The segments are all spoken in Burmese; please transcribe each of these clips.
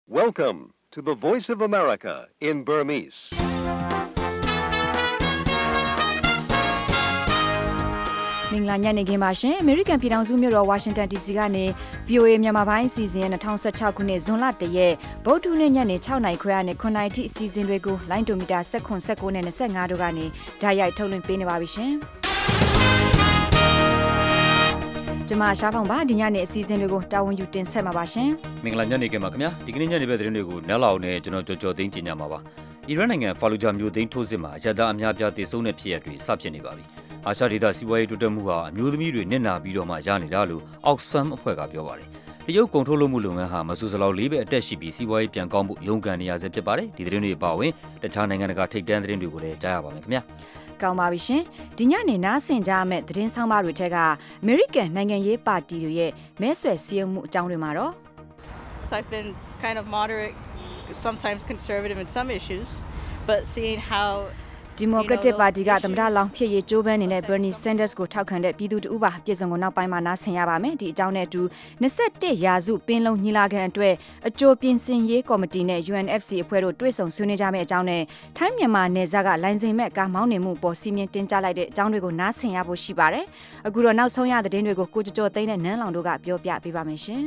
Welcome to the Voice of America in Burmese. ။မင်္ဂလာညနေခင်းပါရှင်။ American ပြည်ထောင်စုမြို့တော် Washington DC ကနေ VOA မြန်မာပိုင်းအစီအစဉ်2016ခုနှစ်ဇွန်လ1ရက်ဗုဒ္ဓနေ့ညနေ6နာရီခွဲကနေ9နာရီထိအစီအစဉ်တွေကိုလိုင်းဒိုမီတာ19နဲ့25တို့ကနေဓာတ်ရိုက်ထုတ်လွှင့်ပေးနေပါပြီရှင်။ကျွန်မရှားဖောင်ပါဒီညနေအစီအစဉ်တွေကိုတာဝန်ယူတင်ဆက်မှာပါရှင်။မင်္ဂလာညနေခင်းပါခင်ဗျာ။ဒီကနေ့ညနေပဲသတင်းတွေကိုနက်လောက်နဲ့ကျွန်တော်ကြော်သိန်းကြီးညမှာပါ။အီရန်နိုင်ငံဖာလူဂျာမြို့သိမ်းထိုးစစ်မှာအကြမ်းအများပြားတည်ဆုံတဲ့ဖြစ်ရပ်တွေစဖြစ်နေပါပြီ။အာရှဒေသစီးပွားရေးတိုးတက်မှုဟာအမျိုးသမီးတွေနစ်နာပြီးတော့မှရနေတာလို့ Oxfam အဖွဲ့ကပြောပါတယ်။တရုတ်ကုန်ထုတ်လုပ်မှုလုပ်ငန်းဟာမဆူစလောက်လေးပဲအတက်ရှိပြီးစီးပွားရေးပြန်ကောင်းဖို့ရုန်းကန်နေရဆဲဖြစ်ပါတယ်။ဒီသတင်းတွေအပါအဝင်တခြားနိုင်ငံတကာထိပ်တန်းသတင်းတွေကိုလည်းကြားရပါမယ်ခင်ဗျာ။ကောင်းပါပြီရှင်ဒီညနေနားဆင်ကြမယ့်သတင်းဆောင်ပါတွေထက်ကအမေရိကန်နိုင်ငံရေးပါတီတွေရဲ့မဲဆွယ်စည်းရုံးမှုအကြောင်းတွေမှာတော့ I've been kind of moderate sometimes conservative in some issues but seeing how Democratic Party ကသမ္မတလောင်းဖြစ်ရေးကြိုးပမ်းနေတဲ့ Bernie Sanders ကိုထောက်ခံတဲ့ပြည်သူ့အုပ်ပါပြည်စုံကိုနောက်ပိုင်းမှာနားဆင်ရပါမယ်ဒီအကြောင်းနဲ့အတူ21ရာစုပင်လုံညီလာခံအတွက်အကြိုပြင်ဆင်ရေးကော်မတီနဲ့ UNFC အဖွဲ့တို့တွေ့ဆုံဆွေးနွေးကြမယ့်အကြောင်းနဲ့ထိုင်းမြန်မာနယ်စပ်ကလိုင်စင်မဲ့ကားမောင်းနေမှုပေါ်စီမင်းတင်ကြလိုက်တဲ့အကြောင်းတွေကိုနားဆင်ရဖို့ရှိပါတယ်အခုတော့နောက်ဆုံးရသတင်းတွေကိုကိုကျော်သိန်းနဲ့နန်းလောင်တို့ကပြောပြပေးပါမယ်ရှင်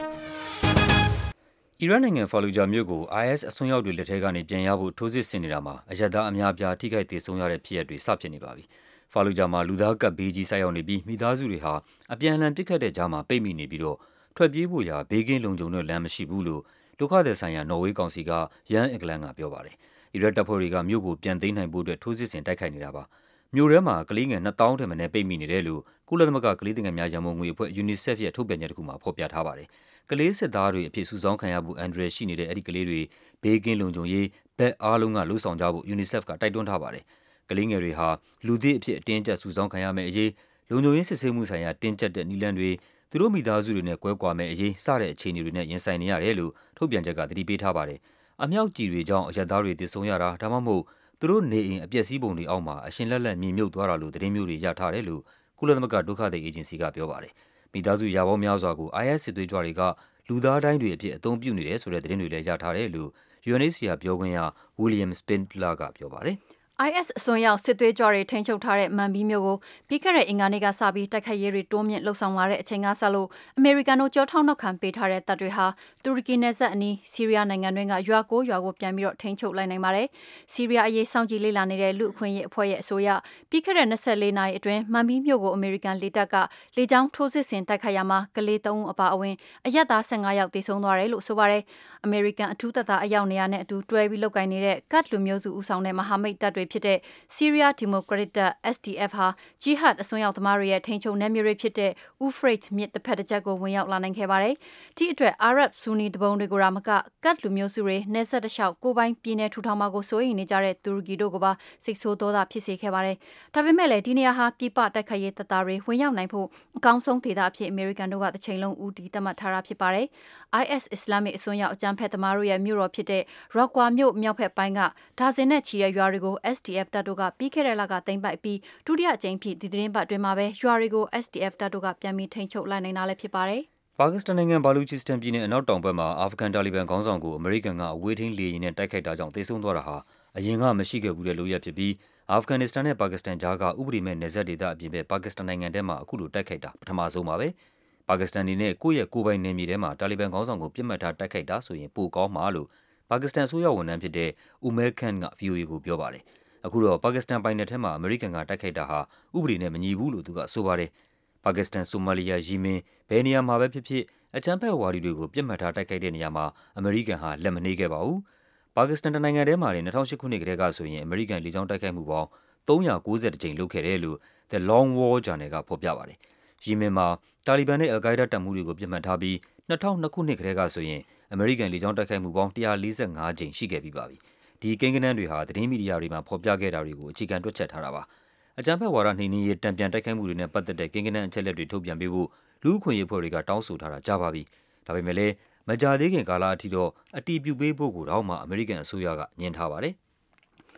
အီရန်နိုင်ငံဖာလူဂျာမြို့ကို IS အစွန်းရောက်တွေလက်ထက်ကနေပြန်ရဖို့ထိုးစစ်ဆင်နေတာမှာအရသားအများပြားထိခိုက်ဒေဆုံးရတဲ့ဖြစ်ရပ်တွေစဖြစ်နေပါပြီ။ဖာလူဂျာမှာလူသားကပ်ဘေးကြီးဆိုက်ရောက်နေပြီးမိသားစုတွေဟာအပြန်အလှန်တိခတ်တဲ့ကြားမှာပိတ်မိနေပြီးတော့ထွက်ပြေးဖို့ရာဘေးကင်းလုံခြုံတဲ့လမ်းမရှိဘူးလို့ဒုက္ခသည်ဆိုင်ရာနော်ဝေးကောင်စီကယန်အက်ဂလန်ကပြောပါတယ်။အီရတ်တပ်ဖွဲ့တွေကမြို့ကိုပြန်သိမ်းနိုင်ဖို့အတွက်ထိုးစစ်ဆင်တိုက်ခိုက်နေတာပါ။မြို့ထဲမှာကလေးငယ်2000ထက်မနည်းပိတ်မိနေတယ်လို့ကုလသမဂ္ဂကလေးသူငယ်များရန်ပုံငွေအဖွဲ့ UNICEF ရဲ့ထုတ်ပြန်ချက်တစ်ခုမှာဖော်ပြထားပါတယ်။ကလေးစစ်သားတွေအဖြစ်စုဆောင်းခံရမှုအန်ဒရယ်ရှိနေတဲ့အဲ့ဒီကလေးတွေဘေးကင်းလုံခြုံရေးဘက်အားလုံးကလှုံ့ဆော်ကြဖို့ UNICEF ကတိုက်တွန်းထားပါတယ်။ကလေးငယ်တွေဟာလူသစ်အဖြစ်အတင်းကျပ်စုဆောင်းခံရမယ့်အရေးလုံခြုံရေးစစ်ဆေးမှုဆိုင်ရာတင်းကျပ်တဲ့နည်းလမ်းတွေသူတို့မိသားစုတွေနဲ့ကွဲကွာမယ့်အရေးစတဲ့အခြေအနေတွေနဲ့ရင်ဆိုင်နေရတယ်လို့ထုတ်ပြန်ချက်ကသတိပေးထားပါတယ်။အမြောက်ကြီးတွေကြောင့်အရသားတွေတည်ဆုံရတာဒါမှမဟုတ်သူတို့နေအိမ်အပျက်စီးပုံတွေအောက်မှာအရှင်လက်လက်မြေမြုပ်သွားတာလို့သတင်းမျိုးတွေရထားတယ်လို့ကုလသမဂ္ဂဒုက္ခသည်အေဂျင်စီကပြောပါတယ်။မိသားစုရာပေါင်းများစွာကို IS စစ်သွေးကြွတွေကလူသားတိုင်းတွေအဖြစ်အသုံးပြုနေတယ်ဆိုတဲ့သတင်းတွေလည်းရထားတယ်လို့ UNHCR ပြောခွင့်ရ William Spindler ကပြောပါတယ်။ IS အစွန်းရောက်စစ်သွေးကြွတွေထိန်းချုပ်ထားတဲ့မန်ဘီမြို့ကိုပြီးခဲ့တဲ့အင်္ဂါနေ့ကစပြီးတိုက်ခိုက်ရေးတွေတိုးမြင့်လှုပ်ဆောင်လာတဲ့အချိန်ကစလို့အမေရိကန်တို့ကြောထောက်နောက်ခံပေးထားတဲ့တပ်တွေဟာတူရကီနယ်စပ်အနီးဆီးရီးယားနိုင်ငံတွင်းကရွာကိုပြန်ပြီးတော့ထိန်းချုပ်လိုက်နိုင်ပါတယ်။ဆီးရီးယားအရေးစောင့်ကြည့်လေ့လာနေတဲ့လူအခွင့်အရေးအဖွဲ့ရဲ့အဆိုအရပြီးခဲ့တဲ့24နာရီအတွင်းမန်ဘီမြို့ကိုအမေရိကန်လေတပ်ကလေကြောင်းထိုးစစ်ဆင်တိုက်ခိုက်ရမှာကလေး3ဦးအပါအဝင်အရက်သား15ယောက်သေဆုံးသွားတယ်လို့ဆိုပါတယ်။အမေရိကန်အထူးတပ်သားအယောက်နေရာနဲ့အတူတွဲပြီးလုပ်ကိုင်နေတဲ့ကတ်လူမျိုးစုဦးဆောင်တဲ့မဟာမိတ်တပ်တွေဖြစ်တဲ့Syria Democratic တပ် SDF ဟာဂျီဟတ်အစွန်းရောက်သမားတွေရဲ့ထိန်းချုပ်နယ်မြေတွေဖြစ်တဲ့ Euphrates မြစ်တစ်ဖက်တစ်ချက်ကိုဝင်ရောက်လာနိုင်ခဲ့ပါတယ်။ဒီအတွက် Arab Sunni တပုံတွေကိုမကကတ်လူမျိုးစုတွေနယ်စပ်တစ်လျှောက်ကိုပိုင်းပြည်နယ်ထူထောင်မှာကိုစိုးရိမ်နေကြတဲ့တူရကီတို့ကပါစိတ်ဆိုးဒေါသဖြစ်စေခဲ့ပါတယ်။ဒါပေမဲ့လည်းဒီနေရာဟာပြည်ပတိုက်ခိုက်ရေးတပ်သားတွေဝင်ရောက်နိုင်ဖို့အကောင်းဆုံးဒေသအဖြစ်အမေရိကန်တို့ကတစ်ချိန်လုံးဦးတည်သတ်မှတ်ထားတာဖြစ်ပါတယ်။ IS အစ္စလာမစ်အစွန်းရောက်အကြမ်းဖက်သမားတို့ရဲ့မြို့တော်ဖြစ်တဲ့ Raqqa မြို့မြောက်ဘက်ပိုင်းကဒါဇင်နဲ့ချီတဲ့ရွာတွေကို SDF တပ်တို့ကပြီးခဲ့တဲ့လကသိမ်းပိုက်ပြီးဒုတိယအကြိမ်ဖြစ်ဒီသတင်းပတ်တွင်မှာပဲရွာတွေကို SDF တပ်တို့ကပြန်ပြီးထိန်းချုပ်လိုက်နိုင်တာလည်းဖြစ်ပါတယ်။ပါကစ္စတန်နိုင်ငံဘာလူချစ္စတန်ပြည်နယ်အနောက်တောင်ဘက်မှာအာဖဂန်တာလီဘန်ခေါင်းဆောင်ကိုအမေရိကန်ကအဝေးထိန်းလေယာဉ်နဲ့တိုက်ခိုက်တာကြောင့်သေဆုံးသွားတာဟာအရင်ကမရှိခဲ့ဘူးတဲ့လုပ်ရပ်ဖြစ်ပြီးအာဖဂန်နစ္စတန်နဲ့ပါကစ္စတန်ကြားကဥပဒေမဲ့နယ်စပ်ဒေသအပြင်ဘက်ပါကစ္စတန်နိုင်ငံထဲမှာအခုလိုတိုက်ခိုက်တာပထမဆုံးပါပဲ။ပါကစ္စတန်အနေနဲ့ကိုယ့်ရဲ့ကိုယ်ပိုင်နယ်မြေထဲမှာတာလီဘန်ခေါင်းဆောင်ကိုပြစ်မှတ်ထားတိုက်ခိုက်တာဆိုရင်ပိုကောင်းမှာလို့ပါကစ္စတန်အစိုးရဝန်ထမ်းဖြစ်တဲ့ Umer Khan က VOA ကိုပြောပါတယ်။အခုတော့ပါကစ္စတန်ပိုင်နယ်ထဲမှာအမေရိကန်ကတိုက်ခိုက်တာဟာဥပဒေနဲ့မညီဘူးလို့သူကဆိုပါတယ်။ပါကစ္စတန်ဆိုမာလီယာယီမင်ဘယ်နေရာမှာပဲဖြစ်ဖြစ်အကြမ်းဖက်ဝါဒီတွေကိုပြစ်မှတ်ထားတိုက်ခိုက်တဲ့နေရာမှာအမေရိကန်ဟာလက်မနှေးခဲ့ပါဘူး။ပါကစ္စတန်နိုင်ငံထဲမှာ2008ခုနှစ်ကတည်းကဆိုရင်အမေရိကန်လေကြောင်းတိုက်ခိုက်မှုပေါင်း390ကြိမ်လုပ်ခဲ့တယ်လို့ The Long War Journal ကဖော်ပြပါတယ်။ယီမင်မှာတာလီဘန်နဲ့အယ်ကိုင်းဒါးတပ်မှုတွေကိုပြစ်မှတ်ထားပြီး2002ခုနှစ်ကတည်းကဆိုရင်အမေရိကန်လေကြောင်းတိုက်ခိုက်မှုပေါင်း145ကြိမ်ရှိခဲ့ပြီးပါပြီ။ဒီကိန်းဂဏန်းတွေဟာသတင်းမီဒီယာတွေမှာဖော်ပြခဲ့တာတွေကိုအခြေခံတွက်ချက်ထားတာပါ။အကြမ်းဖက်ဝါဒနှိမ်နင်းရေးတံပြန်တိုက်ခိုက်မှုတွေနဲ့ပတ်သက်တဲ့ကိန်းဂဏန်းအချက်အလက်တွေထုတ်ပြန်ပေးဖို့လူ့အခွင့်အရေးအဖွဲ့တွေကတောင်းဆိုထားတာကြာပါပြီ။ဒါပေမဲ့လည်းမကြာသေးခင်ကာလအထိတော့အတီးပြုတ်ပေးဖို့ကိုတော့မှအမေရိကန်အစိုးရကညှင်းထားပါတယ်။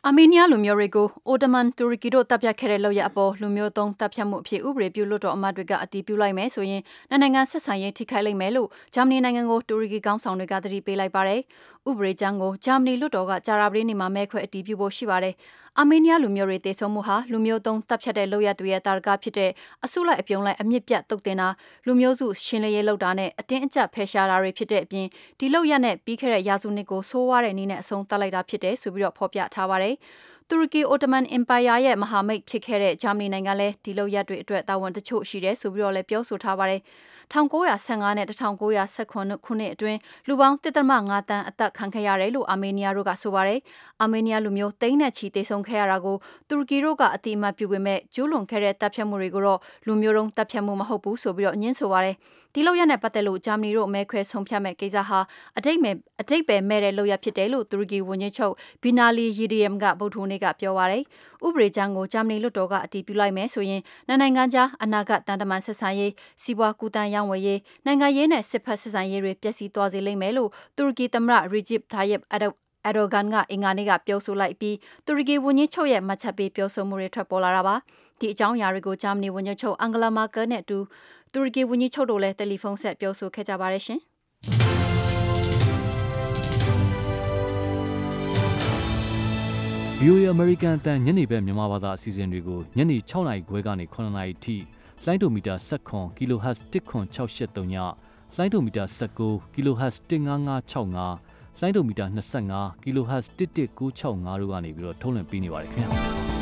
အာမေးနီးယားလူမျိုးတွေကိုအိုတမန်တူရကီတို့တပ်ဖြတ်ခဲ့တဲ့လောက်ရအပေါ်လူမျိုးသုံးတပ်ဖြတ်မှုအဖြစ်ဥပဒေပြုလို့တော့အမတ်တွေကအတည်ပြုလိုက်မယ်ဆိုရင်နိုင်ငံဆက်ဆံရေးထိခိုက်လိမ့်မယ်လို့ဂျာမနီနိုင်ငံကိုတူရကီကောင်းဆောင်တွေကသတိပေးလိုက်ပါတယ်။ဥပဒေကြမ်းကိုဂျာမနီလွှတ်တော်ကကြာရာပတေးနေ့မှာမဲခွဲအတည်ပြုဖို့ရှိပါတယ်။အာမေးနီးယားလူမျိုးတွေတည်ဆုံမှုဟာလူမျိုးသုံးတပ်ဖြတ်တဲ့လောက်ရတွေရဲ့တာရကဖြစ်တဲ့အစုလိုက်အပြုံလိုက်အမြင့်ပြတ်တုတ်တင်တာလူမျိုးစုရှင်းလင်းရေးလုပ်တာနဲ့အတင်းအကျပ်ဖယ်ရှားတာတွေဖြစ်တဲ့အပြင်ဒီလောက်ရနဲ့ပြီးခဲ့တဲ့ရာစုနှစ်ကိုဆိုးဝါးတဲ့နည်းနဲ့အဆုံးသတ်လိုက်တာဖြစ်တယ်ဆိုပြီးတော့ဖော်ပြထားပါတယ်။တူရကီအိုတမန်အင်ပါယာရဲ့မဟာမိတ်ဖြစ်ခဲ့တဲ့ဂျာမနီနိုင်ငံလည်းဒီလောက်ရက်တွေအတွက်တာဝန်တချို့ရှိတယ်ဆိုပြီးတော့လည်းပြောဆိုထားပါတယ်1915နဲ့1919ခုနှစ်အတွင်းလူပေါင်း1.5 တန်းအသက်ခံခဲ့ရတယ်လို့အာမေးနီးယားတို့ကဆိုပါတယ်အာမေးနီးယားလူမျိုးတိန်းနဲ့ချီတေဆုံးခဲ့ရတာကိုတူရကီတို့ကအတိအမှတ်ပြုပေမဲ့ကျူးလွန်ခဲ့တဲ့တပ်ဖြတ်မှုတွေကိုတော့လူမျိုးတုံးတပ်ဖြတ်မှုမဟုတ်ဘူးဆိုပြီးတော့ညှင်းဆိုပါတယ်ဒီလောက်ရနဲ့ပတ်သက်လို့ဂျာမနီတို့မဲခွဲဆုံးဖြတ်မဲ့ကိစ္စဟာအတိတ်ပဲမဲ့တဲ့လောက်ရဖြစ်တယ်လို့တူရကီဝန်ကြီးချုပ်ဘီနာလီယီဒီယမ်ကဗုဒ္ဓဟူးနေ့ကပြောပါတယ်ဥပဒေကြမ်းကိုဂျာမနီလွှတ်တော်ကအတည်ပြုလိုက်မယ်ဆိုရင်နိုင်ငံကြားအနာဂတ်တန်တမန်ဆက်ဆံရေးစီးပွားကူးတန်းရောင်းဝယ်ရေးနိုင်ငံရေးနဲ့စစ်ဖက်ဆက်ဆံရေးတွေပျက်စီးသွားစေလိမ့်မယ်လို့တူရကီသမ္မတရီဂျစ်တာယစ်အဒိုဂန်ကအင်္ဂါနေ့ကပြောဆိုလိုက်ပြီးတူရကီဝန်ကြီးချုပ်ရဲ့မှတ်ချက်ပေးပြောဆိုမှုတွေထွက်ပေါ်လာတာပါဒီအကြောင်းအရာတွေကိုဂျာမနီဝန်ကြီးချုပ်အန်ဂလာမာကယ်နဲ့တူရကီဝန်ကြီးချုပ်တို့လည်းတယ်လီဖုန်းဆက်ပြောဆိုခဲ့ကြပါတယ်ရှင် VOA American အတန်ညနေဘက်မြန်မာဘာသာအစီအစဉ်တွေကိုညနေ6:00 နာရီခွဲကနေ9:00 နာရီထိလိုင်းဒိုမီတာ19 kHz 10683ညလိုင်းဒိုမီတာ19 kHz 15565လိုင်းဒိုမီတာ25 kHz 11965တို့ကနေပြီးတော့ထုတ်လွှင့်ပေးနေပါတယ်ခင်ဗျာ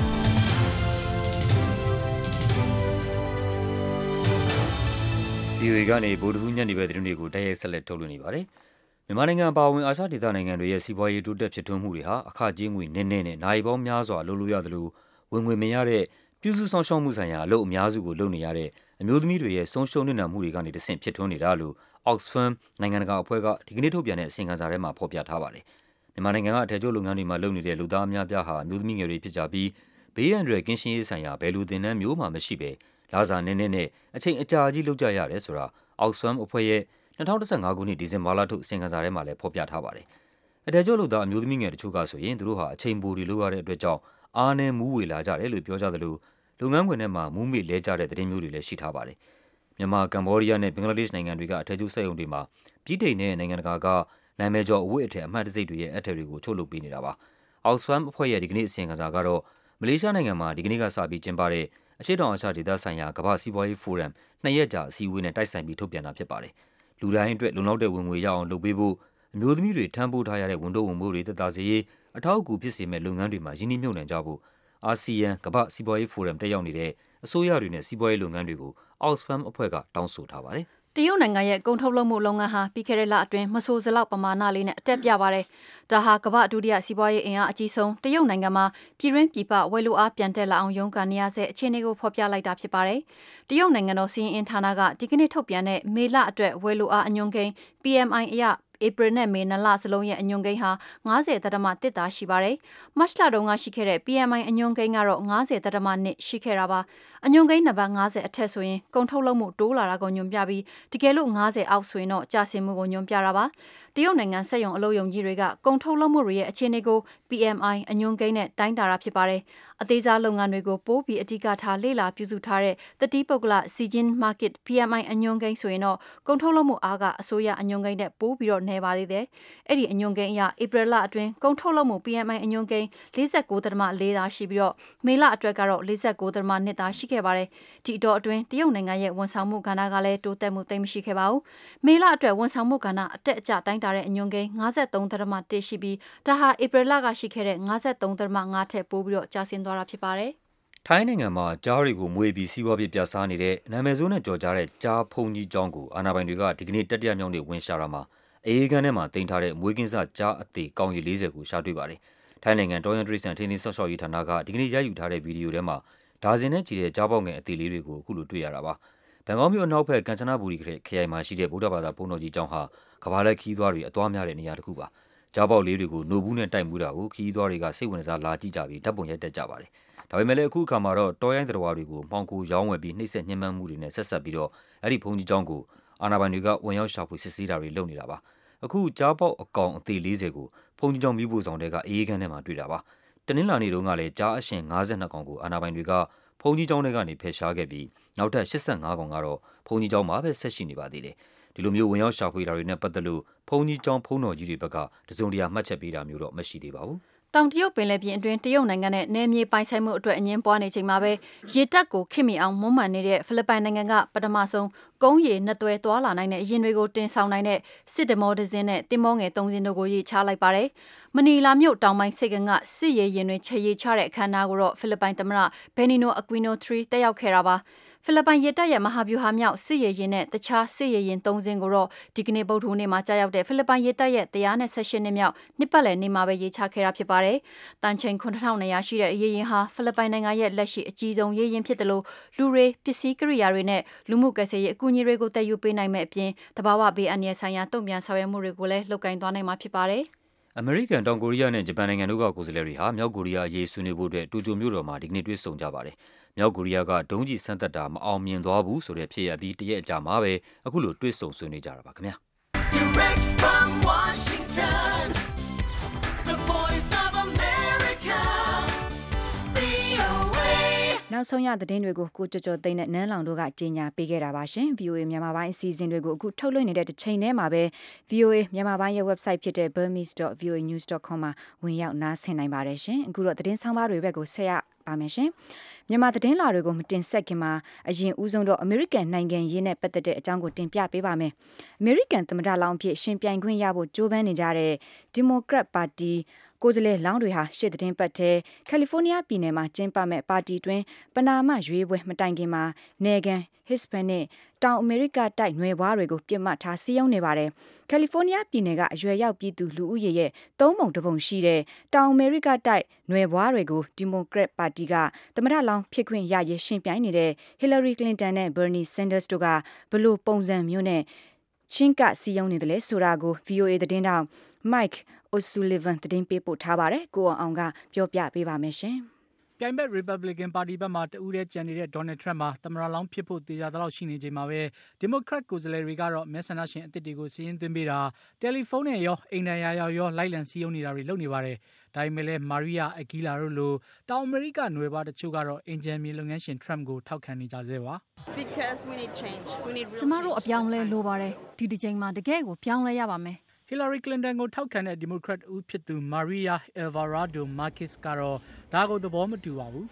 VOA ကနေဗိုလ်တဟူးညနေဘက်သတင်းတွေကိုတိုက်ရိုက်ဆက်လက်ထုတ်လွှင့်နေပါတယ်။မြန်မာနိုင်ငံအပါအဝင်အာရှဒေသနိုင်ငံတွေရဲ့စီးပွားရေးတိုးတက်ဖြစ်ထွန်းမှုတွေဟာအခကြေးငွေနည်းနည်းနဲ့နိုင်ပေါင်းများစွာလုပ်လို့ရသလိုဝင်ငွေမရတဲ့ပြုစုဆောင်ရှောက်မှုဆိုင်ရာအလုပ်အများစုကိုလုပ်နေရတဲ့အမျိုးသမီးတွေရဲ့ဆုံးရှုံးနစ်နာမှုတွေကနေတဆင့်ဖြစ်ထွန်းနေတာလို့ Oxfam နိုင်ငံတကာအဖွဲ့ကဒီကနေ့ထုတ်ပြန်တဲ့အစီရင်ခံစာထဲမှာဖော်ပြထားပါတယ်။မြန်မာနိုင်ငံကအထည်ချုပ်လုပ်ငန်းတွေမှာလုပ်နေတဲ့လူသားအများပြားဟာအမျိုးသမီးငယ်တွေဖြစ်ကြပြီးဘေးရန်တွေကင်းရှင်းရေးဆိုင်ရာဘယ်လိုသင်တန်းမျိုးမှမရှိဘဲလစာနည်းနည်းနဲ့အချိန်အကြာကြီးလုပ်ကြရတယ်ဆိုတာ Oxfam အဖွဲ့ရဲ့2015ခုနှစ်ဒီဇင်ဘာလထုတ်အစီရင်ခံစာထဲမှာလည်းဖော်ပြထားပါတယ်။အထည်ချုပ်လုပ်သားအမျိုးသမီးငယ်တချို့ကဆိုရင်သူတို့ဟာအချိန်ပိုတွေလုပ်ရတဲ့အတွက်ကြောင့်အားနည်းမူးဝေလာကြတယ်လို့ပြောကြသလိုလုပ်ငန်းခွင်ထဲမှာမူးမေ့လဲကျတဲ့သတင်းမျိုးတွေလည်းရှိထားပါတယ်။မြန်မာ၊ကမ္ဘောဒီးယားနဲ့ဘင်္ဂလားဒေ့ရှ်နိုင်ငံတွေကအထည်ချုပ်စက်ရုံတွေမှာပြည်ထိန်နဲ့နိုင်ငံတကာကနာမည်ကျော်အဝတ်အထည်အမှတ်တံဆိပ်တွေရဲ့အထည်တွေကိုချုပ်လုပ်ပေးနေတာပါ။ Oxfam အဖွဲ့ရဲ့ဒီကနေ့အစီရင်ခံစာကတော့မလေးရှားနိုင်ငံမှာဒီကနေ့ကစပြီးကျင်းပတဲ့အရှေ့တောင်အာရှဒေသဆိုင်ရာကမ္ဘာ့စီးပွားရေးဖိုရမ်2 ရက်ကြာအစည်းအဝေးနဲ့တိုက်ဆိုင်ပြီးထုတ်ပြန်တာဖြစ်ပါတယ်။လူတိုင်းအတွက်လုံလောက်တဲ့ဝင်ငွေရအောင်လုပ်ပေးဖို့အမျိုးသမီးတွေထမ်းပိုးထားရတဲ့ဝန်ထုတ်ဝန်ပိုးတွေသက်သာစေရေးအထောက်အကူဖြစ်စေမဲ့လုပ်ငန်းတွေမှာရင်းနှီးမြှုပ်နှံကြဖို့အာဆီယံကမ္ဘာ့စီးပွားရေးဖိုရမ်တက်ရောက်နေတဲ့အစိုးရတွေနဲ့စီးပွားရေးလုပ်ငန်းတွေကို Oxfam အဖွဲ့ကတောင်းဆိုထားပါတယ်တရုတ်နိုင်ငံရဲ့ကုန်ထုတ်လုပ်မှုလုပ်ငန်းဟာပြီးခဲ့တဲ့လအတွင်းမဆိုးစလောက်ပမာဏလေးနဲ့အတက်ပြပါတယ်။ဒါဟာကမ္ဘာ့ဒုတိယစီးပွားရေးအင်အားအကြီးဆုံးတရုတ်နိုင်ငံမှာပြည်တွင်းပြည်ပဝယ်လိုအားပြန်တက်လာအောင်ရုန်းကန်နေရတဲ့အခြေအနေကိုဖော်ပြလိုက်တာဖြစ်ပါတယ်။တရုတ်နိုင်ငံတော်စီးရင်အင်ဌာနကဒီကနေ့ထုတ်ပြန်တဲ့မေလအတွက်ဝယ်လိုအားအညွှန်းကိန်း PMI အရဧပြီနဲ့မေ2လစလုံးရဲ့အညွှန်းကိန်းဟာ90.1သာရှိပါတယ်။မတ်လတုန်းကရှိခဲ့တဲ့ PMI အညွှန်းကိန်းကတော့90.2ရှိခဲ့တာပါ။အညွှန်းကိန်းနံပါတ်90အထက်ဆိုရင်ကုန်ထုတ်လုပ်မှုတိုးလာတာကိုညွှန်ပြပြီးတကယ်လို့90အောက်ဆိုရင်တော့ကျဆင်းမှုကိုညွှန်ပြတာပါ။တရုတ်နိုင်ငံစက်ရုံအလုပ်ရုံကြီးတွေကကုန်ထုတ်လုပ်မှုတွေရဲ့အခြေအနေကို PMI အညွှန်းကိန်းနဲ့တိုင်းတာတာဖြစ်ပါတယ်။အသေးစားလုပ်ငန်းတွေကိုပိုးပြီးအဓိကထားလေ့လာပြုစုထားတဲ့တတိပုဂ္ဂလ Sijin Market PMI အညွှန်းကိန်းဆိုရင်တော့ကုန်ထုတ်လုပ်မှုအားကအစိုးရအညွှန်းကိန်းနဲ့ပိုးပြီးတော့နေပါသေးတယ်။အဲ့ဒီအညွှန်းကိန်းအရဧပြီလအတွင်းကုန်ထုတ်လုပ်မှု PMI အညွှန်းကိန်း 49.4 သာရှိပြီးတော့မေလအတွက်ကတော့ 49.2 သာရှိခဲ့ပါတယ်။ဒီတော့အတွင်းတရုတ်နိုင်ငံရဲ့ဝန်ဆောင်မှုကဏ္ဍကလည်းတိုးတက်မှုသိမ်းမရှိခဲ့ပါဘူး။မေလအတွက်ဝန်ဆောင်မှုကဏ္ဍအတက်အကျတိုင်းတာတဲ့အညွှန်းကိန်း 53.1 ရှိပြီးဒါဟာဧပြီလကရှိခဲ့တဲ့ 53.5 ထက်ပိုပြီးတော့ကျဆင်းသွားတာဖြစ်ပါတယ်။ထိုင်းနိုင်ငံမှာကြားတွေကိုမွေးပြီးစီးပွားဖြစ်ပြစားနေတဲ့နာမည်ဆိုးနဲ့ကြော်ကြားတဲ့ကြားဖုန်ကြီးကျောင်းကိုအာဏာပိုင်တွေကဒီကနေ့တတိယမြောက်နေ့ဝင်ရှာတာမှာအေးခန်းထဲမှာတင်ထားတဲ့မွေးကင်းစကြားအသေးကောင်းရီ40ကိုရှာတွေ့ပါတယ်။ထိုင်းနိုင်ငံတော်ရန်တရိစံထင်းထင်းဆော့ရှော့ရေးဌာနကဒီကနေ့ရယူထားတဲ့ဗီဒီယိုထဲမှာဒါဇင်နဲ့ချီတဲ့ကြားပေါက်ငယ်အသေးလေးတွေကိုအခုလိုတွေ့ရတာပါ။ဘန်ကောက်မြို့အနောက်ဘက်ကမ်ချနဘူရီခရိုင်မှာရှိတဲ့ဗုဒ္ဓဘာသာဘုန်းတော်ကြီးကျောင်းဟာကမ္ဘာလက်ခီးသွားတွေအသွားများတဲ့နေရာတစ်ခုပါ။ကြားပေါက်လေးတွေကိုနိုဘူးနဲ့တိုက်မှုတာကိုခီးသွားတွေကစိတ်ဝင်စားလာကြည့်ကြပြီးဓာတ်ပုံရိုက်တက်ကြပါတယ်။ဒါပေမဲ့လည်းအခုအခါမှာတော့တော်ရိုင်းတော်ဝါတွေကိုမှောင်ခိုရောင်းဝယ်ပြီးနှိပ်စက်ညှဉ်းပန်းမှုတွေနဲ့ဆက်ဆက်ပြီးတော့အဲ့ဒီဘုန်းကြီးကျောင်းကိုအာဏာပိုင်တွေကဝင်ရောက်ရှာဖွေစစ်ဆေးတာတွေလုပ်နေတာပါ။အခုကြားပေါက်အကောင်အသေး40ကိုဘုန်းကြီးကျောင်းမိဖို့ဆောင်တဲ့ကအေးခန်းထဲမှာတွေ့တာပါ။တနင်္လာနေ့တုန်းကလည်းကြားအရှင်52ကောင်ကိုအာဏာပိုင်တွေကဘုံကြီးကျောင်းထဲကနေဖယ်ရှားခဲ့ပြီးနောက်ထပ်85ကောင်ကတော့ဘုံကြီးကျောင်းမှာပဲဆက်ရှိနေပါသေးတယ်ဒီလိုမျိုးဝင်ရောက်ရှာဖွေတာတွေနဲ့ပတ်သက်လို့ဘုံကြီးကျောင်းဘုံတော်ကြီးတွေဘက်ကတစုံတရာမှတ်ချက်ပေးတာမျိုးတော့မရှိသေးပါဘူးတောင်တရုတ်ပင်လယ်ပြင်အတွင်းတရုတ်နိုင်ငံနဲ့နယ်မြေပိုင်ဆိုင်မှုအတွက်အငင်းပွားနေချိန်မှာပဲရေတပ်ကိုခင်မီအောင်မွမ်းမံနေတဲ့ဖိလစ်ပိုင်နိုင်ငံကပထမဆုံးကုန်းရေနှစ်သွဲသွားလာနိုင်တဲ့အရင်တွေကိုတင်ဆောင်နိုင်တဲ့စစ်ဒမောဒဇင်းနဲ့တင်မောငယ်3စင်းတို့ကိုရေချလိုက်ပါတယ်။မနီလာမြို့တောင်ပိုင်းစိတ်ကကစစ်ရေရင်တွေချေရေချတဲ့အခမ်းအနားကိုတော့ဖိလစ်ပိုင်သမ္မတဘယ်နီနိုအကွီနို3တက်ရောက်ခဲ့တာပါ။ဖိလစ်ပိုင်ရေတပ်ရဲ့မဟာဗျူဟာမြောက်စစ်ရေရင်နဲ့တခြားစစ်ရေရင်3စင်းကိုတော့ဒီကနေ့ဗုဒ္ဓဟူးနေ့မှာကြာရောက်တဲ့ဖိလစ်ပိုင်ရေတပ်ရဲ့118နှစ်မြောက်နှစ်ပတ်လည်နေ့မှာပဲရေချခဲ့တာဖြစ်ပါတယ်။တန်ချိန်9200ရှိတဲ့ရေရင်ဟာဖိလစ်ပိုင်နိုင်ငံရဲ့လက်ရှိအကြီးဆုံးရေရင်ဖြစ်တယ်လို့လူတွေပစ္စည်းကိရိယာတွေနဲ့လူမှုကယ်ဆယ်ရေးအကူအညီတွေကိုတည်ယူပေးနိုင်မဲ့အပြင်တဘာဝဘေးအန္တရာယ်ဆိုင်ရာတုံ့ပြန်ဆောင်ရွက်မှုတွေကိုလည်းလုပ်ကိုင်သွားနိုင်မှာဖြစ်ပါတယ်။အမေရိကန်တောင်ကိုရီးယားနဲ့ဂျပန်နိုင်ငံတို့ကကိုယ်စားလှယ်တွေဟာမြောက်ကိုရီးယားအရေးဆွေးနွေးဖို့အတွက်တိုကျိုမြို့တော်မှာဒီကနေ့တွေ့ဆုံကြပါတယ်။မြောက်ကိုရီးယားကဒုံးကျည်စမ်းသပ်တာမအောင်မြင်သွားဘူးဆိုတဲ့ဖြစ်ရပ်ပြီးတရက်အကြာမှာပဲအခုလိုတွေ့ဆုံဆွေးနွေးကြတာပါခင်ဗျာ။ Direct from Washington The Voice of America VOA နောက်ဆုံးရသတင်းတွေကိုကိုကျော်ကျော်သိန်းနဲ့နန်းလောင်တို့ကကြီးညာပေးခဲ့တာပါရှင် VOA မြန်မာပိုင်းအစီအစဉ်တွေကိုအခုထုတ်လွှင့်နေတဲ့တစ်ချိန်တည်းမှာပဲ VOA မြန်မာပိုင်းရဲ့ website ဖြစ်တဲ့ burmese.voanews.com မှာဝင်ရောက်နားဆင်နိုင်ပါတယ်ရှင်အခုတော့သတင်းဆောင်ပါတွေဘက်ကိုဆက်ရပါမယ်ရှင်မြန်မာသတင်းလာတွေကိုမတင်ဆက်ခင်မှာအရင်ဦးဆုံးတော့အမေရိကန်နိုင်ငံရေးနဲ့ပတ်သက်တဲ့အကြောင်းကိုတင်ပြပေးပါမယ်အမေရိကန်သမ္မတလောင်းအဖြစ်ရှင်ပြိုင်ခွင့်ရဖို့ကြိုးပမ်းနေကြတဲ့ဒီမိုကရက်ပါတီကိုယ်စားလှယ်လောင်းတွေဟာရှစ်သတင်းပတ်ထဲကယ်လီဖိုးနီးယားပြည်နယ်မှာကျင်းပမဲ့ပါတီတွင်ပနာမရွေးပွဲမတိုင်ခင်မှာနေဂန်ဟစ်ပန်နဲ့တောင်အမေရိကတိုက်နွယ်ဘွားတွေကိုပြစ်မှတ်ထားစီးရုံးနေပါတယ်ကယ်လီဖိုးနီးယားပြည်နယ်ကအရွယ်ရောက်ပြည်သူလူဦးရေရဲ့3ပုံ1ပုံရှိတဲ့တောင်အမေရိကတိုက်နွယ်ဘွားတွေကိုဒီမိုကရက်ပါတီကသမ္မတလောင်းဖြစ်ခွင့်ရရေးရှင်ပြိုင်နေတဲ့ဟီလာရီကလင်တန်နဲ့ဘာနီဆန်ဒါစ်တို့ကဘလို့ပုံစံမျိုးနဲ့ချင်းကစီယုံနေတယ်လဲဆိုတာကို VOA သတင်းတောက် Mike O'Sullivan သတင်းပေးပို့ထားပါတယ်ကိုအောင်ကပြောပြပေးပါမယ်ရှင်ပြိုင်ဘက် Republican ပါတီဘက်မှာတဦးတည်းကျန်နေတဲ့ Donald Trump မှာသမ္မတလောင်းဖြစ်ဖို့သေချာသလောက်ရှိနေချိန်မှာပဲ Democrat ကိုယ်စားလှယ်တွေကတော့မဲဆန္ဒရှင်အသစ်တွေကိုစီးရင်သွင်းပေးတာတယ်လီဖုန်းနဲ့ရောအိမ်တိုင်ယာရောက်ရောလိုက်လံစည်းရုံးနေတာတွေလုပ်နေပါတယ်။ဒါပေမဲ့လည်း Maria Aguilar တို့လိုတောင်အမေရိကနွယ်ဘွားတချို့ကတော့အင်ဂျင်မြေလုပ်ငန်းရှင် Trump ကိုထောက်ခံနေကြဆဲပါ။ကျမတို့အပြောင်းလဲလိုပါတယ်။ဒီတစ်ချိန်မှာတကယ်ကိုပြောင်းလဲရပါမယ်။ Hillary Clinton ကိုထောက်ခံတဲ့ Democrat ဦးဖြစ်သူ Maria Alvarado Marquez ကတော့ဒါကိုသဘောမတူပါဘူး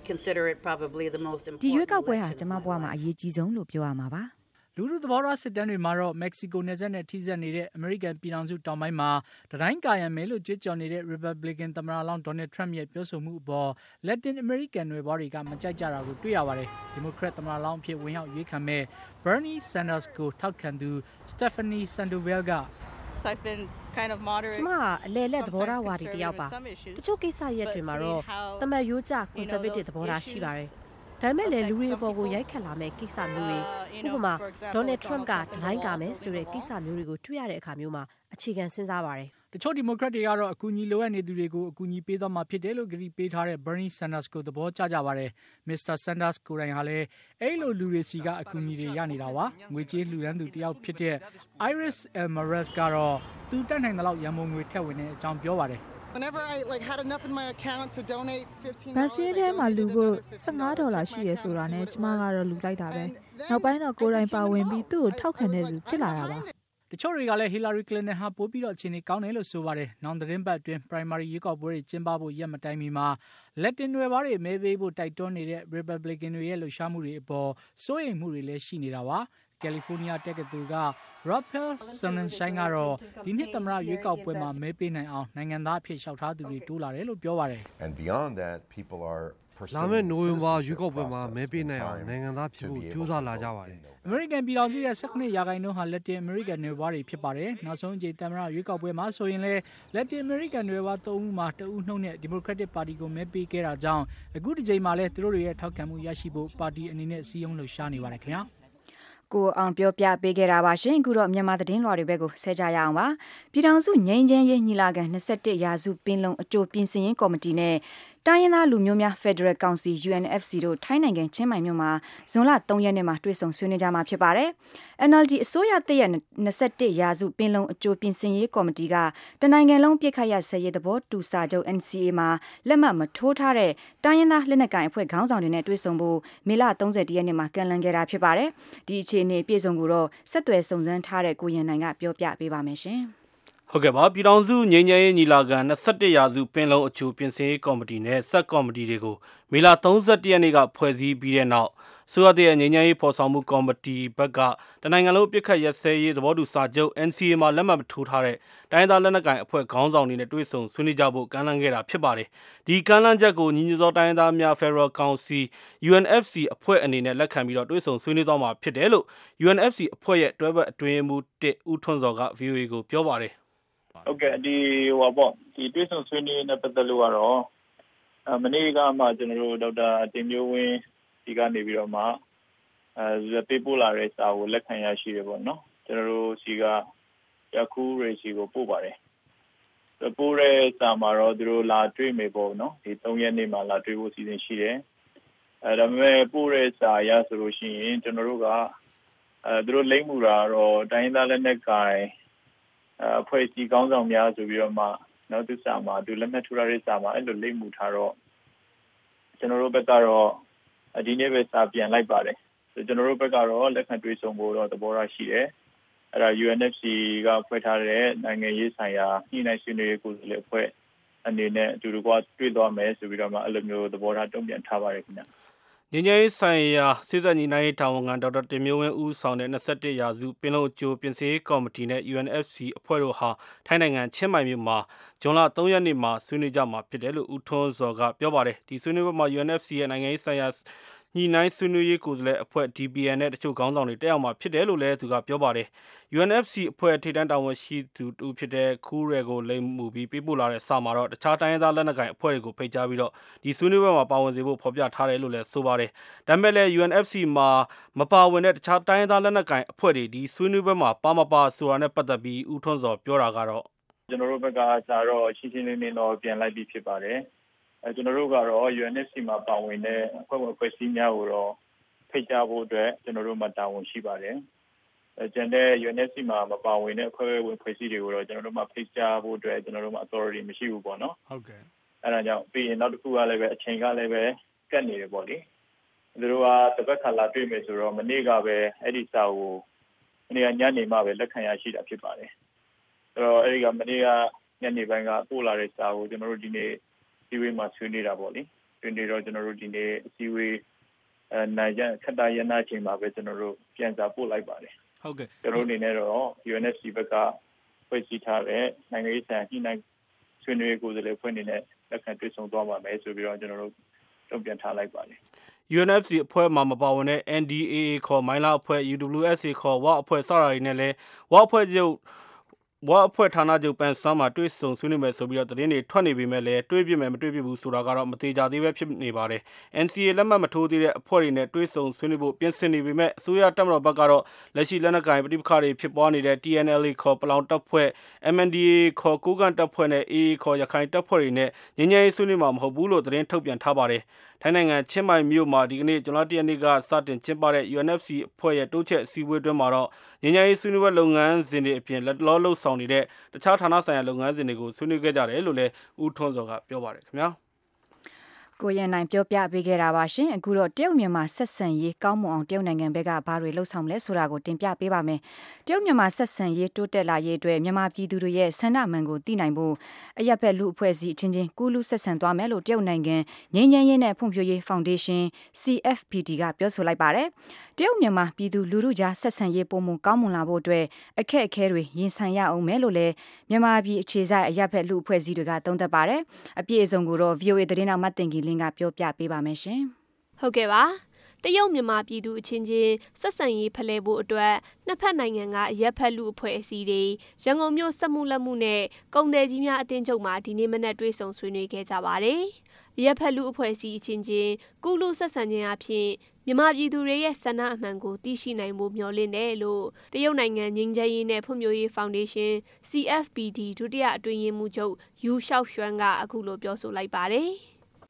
ဒီရွေးကောက်ပွဲဟာကျမဘဝမှာအရေးကြီးဆုံးလို့ပြောရမှာပါလူထုသဘောထားစစ်တမ်းတွေမှာတော့ Mexico နယ်စပ်နဲ့ထိစပ်နေတဲ့ American ပြည်ထောင်စုတောင်ပိုင်းမှာတတိုင်းကာရံမယ်လို့ကြွေးကြော်နေတဲ့ Republican သမ္မတလောင်း Donald Trump ရဲ့ပြောဆိုမှုအပေါ် Latin American နွယ်ဘွားတွေကမကြိုက်ကြတာကိုတွေ့ရပါတယ်။ Democrat သမ္မတလောင်းအဖြစ်ဝင်ရောက်ရွေးခံမဲ့ Bernie Sanders ကိုထောက်ခံသူ Stephanie Sandoval ကကျမအလဲလက်သဘောထားဝါဒီတယောက်ပါတချို့ကိစ္စရက်တွေမှာတော့တမတ်ရိုးကျ conservative သဘောထားရှိပါတယ်ဒါပေမဲ့လည်းလူတွေအပေါ်ကိုရိုက်ခတ်လာမဲ့ကိစ္စမျိုးတွေဥပမာ Donald Trump ကဒလိုင်းကာမယ်ဆိုတဲ့ကိစ္စမျိုးတွေကိုတွေ့ရတဲ့အခါမျိုးမှာအခြေခံစဉ်းစားပါတယ်တချို့ Democrat တွေကတော့အကူအညီလိုအပ်နေသူတွေကိုအကူအညီပေးသွားမှာဖြစ်တယ်လို့ကတိပေးထားတဲ့ Bernie Sanders ကိုသဘောကျကြပါတယ်။ Mr. Sanders ကိုယ်တိုင်ဟာလည်းအဲ့လိုလူတွေစီကအကူအညီတွေရနေတာပါ။ငွေကြေးလှူဒန်းသူတယောက်ဖြစ်တဲ့ Iris Alvarez ကတော့သူတတ်နိုင်တဲ့လောက်ရန်ပုံငွေထည့်ဝင်တဲ့အကြောင်းပြောပါတယ်။ဘတ်စင်းထဲမှာလူဖို့$15ရှိရဲဆိုတာနဲ့ကျမကတော့လူလိုက်တာပဲနောက်ပိုင်းတော့ကိုယ်တိုင်ပါဝင်ပြီးသူ့ကိုထောက်ခံတဲ့သူဖြစ်လာတာပါတချို့တွေကလည်း Hillary Clinton ဟာပိုပြီးတော့အခြေအနေကောင်းတယ်လို့ဆိုပါတယ်။နောက်သတင်းပတ်အတွင်း primary ရွေးကောက်ပွဲတွေကျင်းပဖို့ရက်မတိုင်မီမှာ Latin နွယ်ဘွားတွေမဲပေးဖို့တိုက်တွန်းနေတဲ့ Republican တွေရဲ့လှုပ်ရှားမှုတွေအပေါ်စိုးရိမ်မှုတွေလည်းရှိနေတာပါ။ ကယ်လီဖိုးနီးယားတက္ကသိုလ်က Raphael Sonnenschein ကတော့ဒီနှစ်သမ္မတရွေးကောက်ပွဲမှာမဲပေးနိုင်အောင်နိုင်ငံသားအဖြစ်လျှောက်ထားသူတွေတိုးလာတယ်လို့ပြောပါတယ်လာမယ့်နိုဝင်ဘာရွေးကောက်ပွဲမှာမဲပေးနိုင်အောင်နိုင်ငံသားဖြစ်ဖို့ကြိုးစားလာကြပါတယ်။ American ပြည်ထောင်စုရဲ့18%ဟာ Latin American နွယ်ဘွားတွေဖြစ်ပါတယ်။နောက်ဆုံးအကြိမ်သမ္မတရွေးကောက်ပွဲမှာဆိုရင်လည်း Latin American နွယ်ဘွား3ဦးမှာ2ဦးနှုတ်နဲ့ Democratic Party ကိုမဲပေးခဲ့တာကြောင့်အခုဒီချိန်မှာလည်းသူတို့တွေရဲ့ထောက်ခံမှုရရှိဖို့ပါတီအနေနဲ့စီးရုံးလှုပ်ရှားနေပါတယ်ခင်ဗျာကိုအောင်ပြောပြပေးခဲ့တာပါရှင်အခုတော့မြန်မာသတင်းလွှာတွေဘက်ကိုဆက်ကြရအောင်ပါပြည်ထောင်စုငြိမ်းချမ်းရေးညီလာခံ21ရာစုပင်လုံအကြိုပြင်ဆင်ရေးကော်မတီနဲ့တိုင်းရင်းသားလူမျိုးများ Federal Council UNFC တို့ထိုင်းနိုင်ငံချင်းမိုင်မြို့မှာဇွန်လ3ရက်နေ့မှာတွေ့ဆုံဆွေးနွေးကြမှာဖြစ်ပါတယ်။ NLD အစိုးရတရက်21ရာစုပင်လုံအကြိုပြင်ဆင်ရေးကော်မတီကတနိုင်ငံလုံးပြစ်ခတ်ရစရေးသဘောတူစာချုပ် NCA မှာလက်မှတ်မထိုးထားတဲ့တိုင်းရင်းသားလက်နက်ကိုင်အဖွဲ့ခေါင်းဆောင်တွေနဲ့တွေ့ဆုံဖို့မေလ30ရက်နေ့မှာကန့်လန့်ခဲ့တာဖြစ်ပါတယ်။ဒီအခြေအနေပြည်စုံကိုတော့ဆက်သွယ်စုံစမ်းထားတဲ့ကိုရန်နိုင်ကပြောပြပေးပါမယ်ရှင်။ဟုတ်ကဲ့ပါပြည်ထောင်စုငြိမ်းချမ်းရေးညီလာခံ21ရာစုပင်လုံအချိုပြင်ဆင်ရေးကော်မတီနဲ့ဆက်ကော်မတီတွေကိုမေလ31ရက်နေ့ကဖွဲ့စည်းပြီးတဲ့နောက်ဆိုရတဲ့ငြိမ်းချမ်းရေးဖော်ဆောင်မှုကော်မတီဘက်ကတနိုင်ငံလုံးပြစ်ခတ်ရက်စဲရေးသဘောတူစာချုပ် NCA မှာလက်မှတ်မထိုးထားတဲ့တိုင်းဒေသလက်နက်ကိုင်အဖွဲ့ခေါင်းဆောင်တွေနဲ့တွေ့ဆုံဆွေးနွေးကြဖို့ကမ်းလှမ်းခဲ့တာဖြစ်ပါတယ်။ဒီကမ်းလှမ်းချက်ကိုညီညွတ်သောတိုင်းဒေသများ Federal Council UNFC အဖွဲ့အနေနဲ့လက်ခံပြီးတော့တွေ့ဆုံဆွေးနွေးသွားမှာဖြစ်တယ်လို့ UNFC အဖွဲ့ရဲ့တွဲဘက်အတွင်းမှု1ဦးထွန်းစောက VOA ကိုပြောပါတယ်။ဟုတ်ကဲ့ဒီတွေ့ဆုံဆွေးနွေးနဲ့ပတ်သက်လို့ကတော့မနေ့ကမှကျွန်တော်တို့ဒေါက်တာတင်မျိုးဝင်းဒီကနေပြီးတော့မှပေးပို့လာတဲ့စာကိုလက်ခံရရှိတယ်ပေါ့နော်ကျွန်တော်တို့စီကရခုရေစီကိုပို့ပါတယ်ပို့တဲ့စာမှာတော့သူတို့လာတွေ့မယ်ပေါ့နော်ဒီ3ရက်နေ့မှာလာတွေ့ဖို့စီစဉ်ရှိတယ်ဒါပေမဲ့ပို့တဲ့စာရဆိုလို့ရှိရင်ကျွန်တော်တို့ကသူတို့လိမ့်မှုတာတော့တိုင်းသားလက်နက်ကိုင်အဖွဲ့အစည်းကောင်းဆောင်များဆိုပြီးတော့မှနောက်သူစာမှာသူလက်မှတ်ထိုးရတဲ့စာမှာအဲ့လိုလိမ့်မှုထားတော့ကျွန်တော်တို့ဘက်ကတော့ဒီနေ့ပဲစာပြန်လိုက်ပါတယ်ကျွန်တော်တို့ဘက်ကတော့လက်ခံတွေ့ဆုံဖို့တော့သဘောထားရှိတယ်အဲ့ဒါ UNFC ကဖွဲ့ထားတဲ့နိုင်ငံရေးဆိုင်ရာညှိနှိုင်းဆွေးနွေးရေးကိုယ်စားလှယ်အဖွဲ့အနေနဲ့အတူတကွတွေ့သွားမယ်ဆိုပြီးတော့မှအဲ့လိုမျိုးသဘောထားတုံ့ပြန်ထားပါတယ်ခင်ဗျငင်းငယ်ဆိုင်ရာစစ်သက်ညီနိုင်တာဝန်ခံဒေါက်တာတင်မျိုးဝင်းဦးဆောင်တဲ့21ရာစုပင်လုံအကျိုးပြင်ဆင်ရေးကော်မတီနဲ့ UNFC အဖွဲ့တို့ဟာထိုင်းနိုင်ငံချင်းမိုင်မြို့မှာဇွန်လ3ရက်နေ့မှာဆွေးနွေးကြမှာဖြစ်တယ်လို့ဦးထွန်းစောကပြောပါတယ်ဒီဆွေးနွေးပွဲမှာ UNFC ရဲ့နိုင်ငံရေးဆိုင်ရာညီနိုင်ဆွေးနွေးရေးကိုယ်စားလှယ်အဖွဲ့ DPN နဲ့တချို့ခေါင်းဆောင်တွေတက်ရောက်မှာဖြစ်တယ်လို့လည်းသူကပြောပါတယ် UNFC အဖွဲ့ထိပ်တန်းတာဝန်ရှိသူတူဖြစ်တဲ့ခူးရဲကိုလိမ့်မှုပြီးပေးပို့လာတဲ့စာမှာတော့တခြားတိုင်းသားလက်နက်ကိုင်အဖွဲ့တွေကိုဖိတ်ကြားပြီးတော့ဒီဆွေးနွေးပွဲမှာပါဝင်စေဖို့ဖော်ပြထားတယ်လို့လည်းဆိုပါတယ်ဒါပေမဲ့လည်း UNFC မှာမပါဝင်တဲ့တခြားတိုင်းသားလက်နက်ကိုင်အဖွဲ့တွေဒီဆွေးနွေးပွဲမှာပါမပါဆိုတာနဲ့ပတ်သက်ပြီးဦးထွန်းစောပြောတာကတော့ကျွန်တော်တို့ဘက်ကစာတော့ရှင်းရှင်းလင်းလင်းတော့ပြန်လိုက်ပြီးဖြစ်ပါတယ်ကျွန်တော်တို့ကတော့ UNFC မှာပါဝင်တဲ့အဖွဲ့အစည်းများကိုတော့ဖိတ်ကြားဖို့အတွက်ကျွန်တော်တို့မှာတာဝန်ရှိပါတယ်ကျန်တဲ့ UNFC မှာမပါဝင်တဲ့အဖွဲ့ဝင်ဖွဲ့စည်းတွေကိုတော့ကျွန်တော်တို့မှာဖိတ်ကြားဖို့အတွက်ကျွန်တော်တို့မှာ authority မရှိဘူးပေါ့နော်ဟုတ်ကဲ့အဲ့ဒါကြောင့်ပြီးရင်နောက်တစ်ခုကလည်းပဲအချိန်ကလည်းပဲကတ်နေတယ်ပေါ့လေသူတို့ကတစ်ပတ်ခါလာတွေ့မယ်ဆိုတော့မနေ့ကပဲအဲ့ဒီစာကိုမနေ့ကညနေမှပဲလက်ခံရရှိတာဖြစ်ပါတယ်အဲ့တော့အဲ့ဒီကမနေ့ကညနေပိုင်းကပို့လာတဲ့စာကိုကျွန်တော်တို့ဒီနေ့ဒီဝေးမှာဆွေးနွေးတာပေါ့လေဆွေးနွေးတော့ကျွန်တော်တို့ဒီနေ့အစည်းအဝေးနိုင်ကြခက်တာရနာချိန်မှာပဲကျွန်တော်တို့ပြန်စာပို့လိုက်ပါတယ်ဟုတ်ကဲ့ကျွန်တော်အနေနဲ့တော့ UNFC ဘက်ကဖွဲ့စည်းထားတဲ့နိုင်ငံရေးဆိုင်ရာညှိနှိုင်းဆွေးနွေးကိုယ်စားလှယ်ဖွဲ့နေတဲ့လက်ခံတွေ့ဆုံသွားပါမယ်ဆိုပြီးတော့ကျွန်တော်တို့တုံ့ပြန်ထားလိုက်ပါတယ် UNFC အဖွဲ့မှာမပါဝင်တဲ့ NDAA ခေါ်မိုင်းလာအဖွဲ့ UWSA ခေါ်ဝအဖွဲ့စတာတွေနဲ့လည်းဝအဖွဲ့ချုပ်ဝအဖွဲ့ဌာနချုပ်ပန်ဆန်းမှာတွေ့ဆုံဆွေးနွေးမယ်ဆိုပြီးတော့သတင်းတွေထွက်နေပေမဲ့လည်းတွေ့ပြမယ်မတွေ့ပြဘူးဆိုတာကတော့မသေးကြသေးပဲဖြစ်နေပါတယ် NCA လက်မှတ်မထိုးသေးတဲ့အဖွဲ့တွေနဲ့တွေ့ဆုံဆွေးနွေးဖို့ပြင်ဆင်နေပေမဲ့အစိုးရတပ်မတော်ဘက်ကတော့လက်ရှိလက်နက်ကိုင်ပဋိပက္ခတွေဖြစ်ပွားနေတဲ့ TNLA ခေါ်ပလောင်တပ်ဖွဲ့ MNDAA ခေါ်ကိုးကန့်တပ်ဖွဲ့နဲ့ AA ခေါ်ရခိုင်တပ်ဖွဲ့တွေနဲ့ငြိမ်းချမ်းရေးဆွေးနွေးမှာမဟုတ်ဘူးလို့သတင်းထုတ်ပြန်ထားပါတယ်ထိုင်းနိုင်ငံချင်းမိုင်မြို့မှာဒီကနေ့ဇွန်လ1ရက်နေ့ကစတင်ကျင်းပတဲ့ UNFC အဖွဲ့ရဲ့တိုးချက်အစည်းအဝေးတွင်မှာတော့ငြိမ်းချမ်းရေးဆွေးနွေးပွဲလုပ်ငန်းစဉ်တွေအပြင်လက်လောလှုပ်ဆောင်နေတဲ့တခြားဌာနဆိုင်ရာလုပ်ငန်းစဉ်တွေကိုဆွေးနွေးခဲ့ကြတယ်လို့လည်းဦးထွန်းစောကပြောပါတယ်ခင်ဗျာကိုရန်နိုင်ပြောပြပေးခဲ့တာပါရှင်အခုတော့တရုတ်မြန်မာဆက်ဆံရေးကောင်းမွန်အောင်တရုတ်နိုင်ငံဘက်ကဘာတွေလှုပ်ဆောင်လဲဆိုတာကိုတင်ပြပေးပါမယ်တရုတ်မြန်မာဆက်ဆံရေးတိုးတက်လာရေးအတွက်မြန်မာပြည်သူတွေရဲ့ဆန္ဒမှန်ကိုသိနိုင်ဖို့အရက်ဘက်လူအဖွဲ့အစည်းအချင်းချင်းကူးလူဆက်ဆံသွားမယ်လို့တရုတ်နိုင်ငံငြိမ်းချမ်းရေးနဲ့ဖွံ့ဖြိုးရေးဖောင်ဒေးရှင်း CFPT ကပြောဆိုလိုက်ပါတယ်တရုတ်မြန်မာပြည်သူလူထုကြားဆက်ဆံရေးပုံမကောင်းမွန်လာဖို့အတွက်အခက်အခဲတွေရင်ဆိုင်ရအောင်မယ်လို့လည်းမြန်မာပြည်အခြေစိုက်အရက်ဘက်လူအဖွဲ့အစည်းတွေကသုံးသပ်ပါတယ်အပြည့်အစုံကိုတော့ VOA သတင်းတော်မတ်တင်ကီလင်းကပြောပြပေးပါမယ်ရှင်။ဟုတ်ကဲ့ပါ။တရုတ်မြန်မာပြည်သူအချင်းချင်းဆက်ဆံရေးဖလှယ်ဖို့အတွက်နှစ်ဖက်နိုင်ငံကအရက်ဖက်လူအဖွဲ့အစည်းတွေရန်ကုန်မြို့စက်မှုလက်မှုနဲ့ကုန်သည်ကြီးများအသင်းချုပ်မှာဒီနေ့မနက်တွေ့ဆုံဆွေးနွေးခဲ့ကြပါတယ်။ရက်ဖက်လူအဖွဲ့အစည်းအချင်းချင်းကုလူဆက်ဆံခြင်းအဖြစ်မြန်မာပြည်သူတွေရဲ့ဆန္ဒအမှန်ကိုသိရှိနိုင်ဖို့မျှော်လင့်တယ်လို့တရုတ်နိုင်ငံငြိမ်းချမ်းရေးနဲ့ဖွံ့ဖြိုးရေးဖောင်ဒေးရှင်း CFPT ဒုတိယအတွင်းရေးမှူးချုပ်ယူရှောက်ရွှမ်းကအခုလိုပြောဆိုလိုက်ပါတယ်။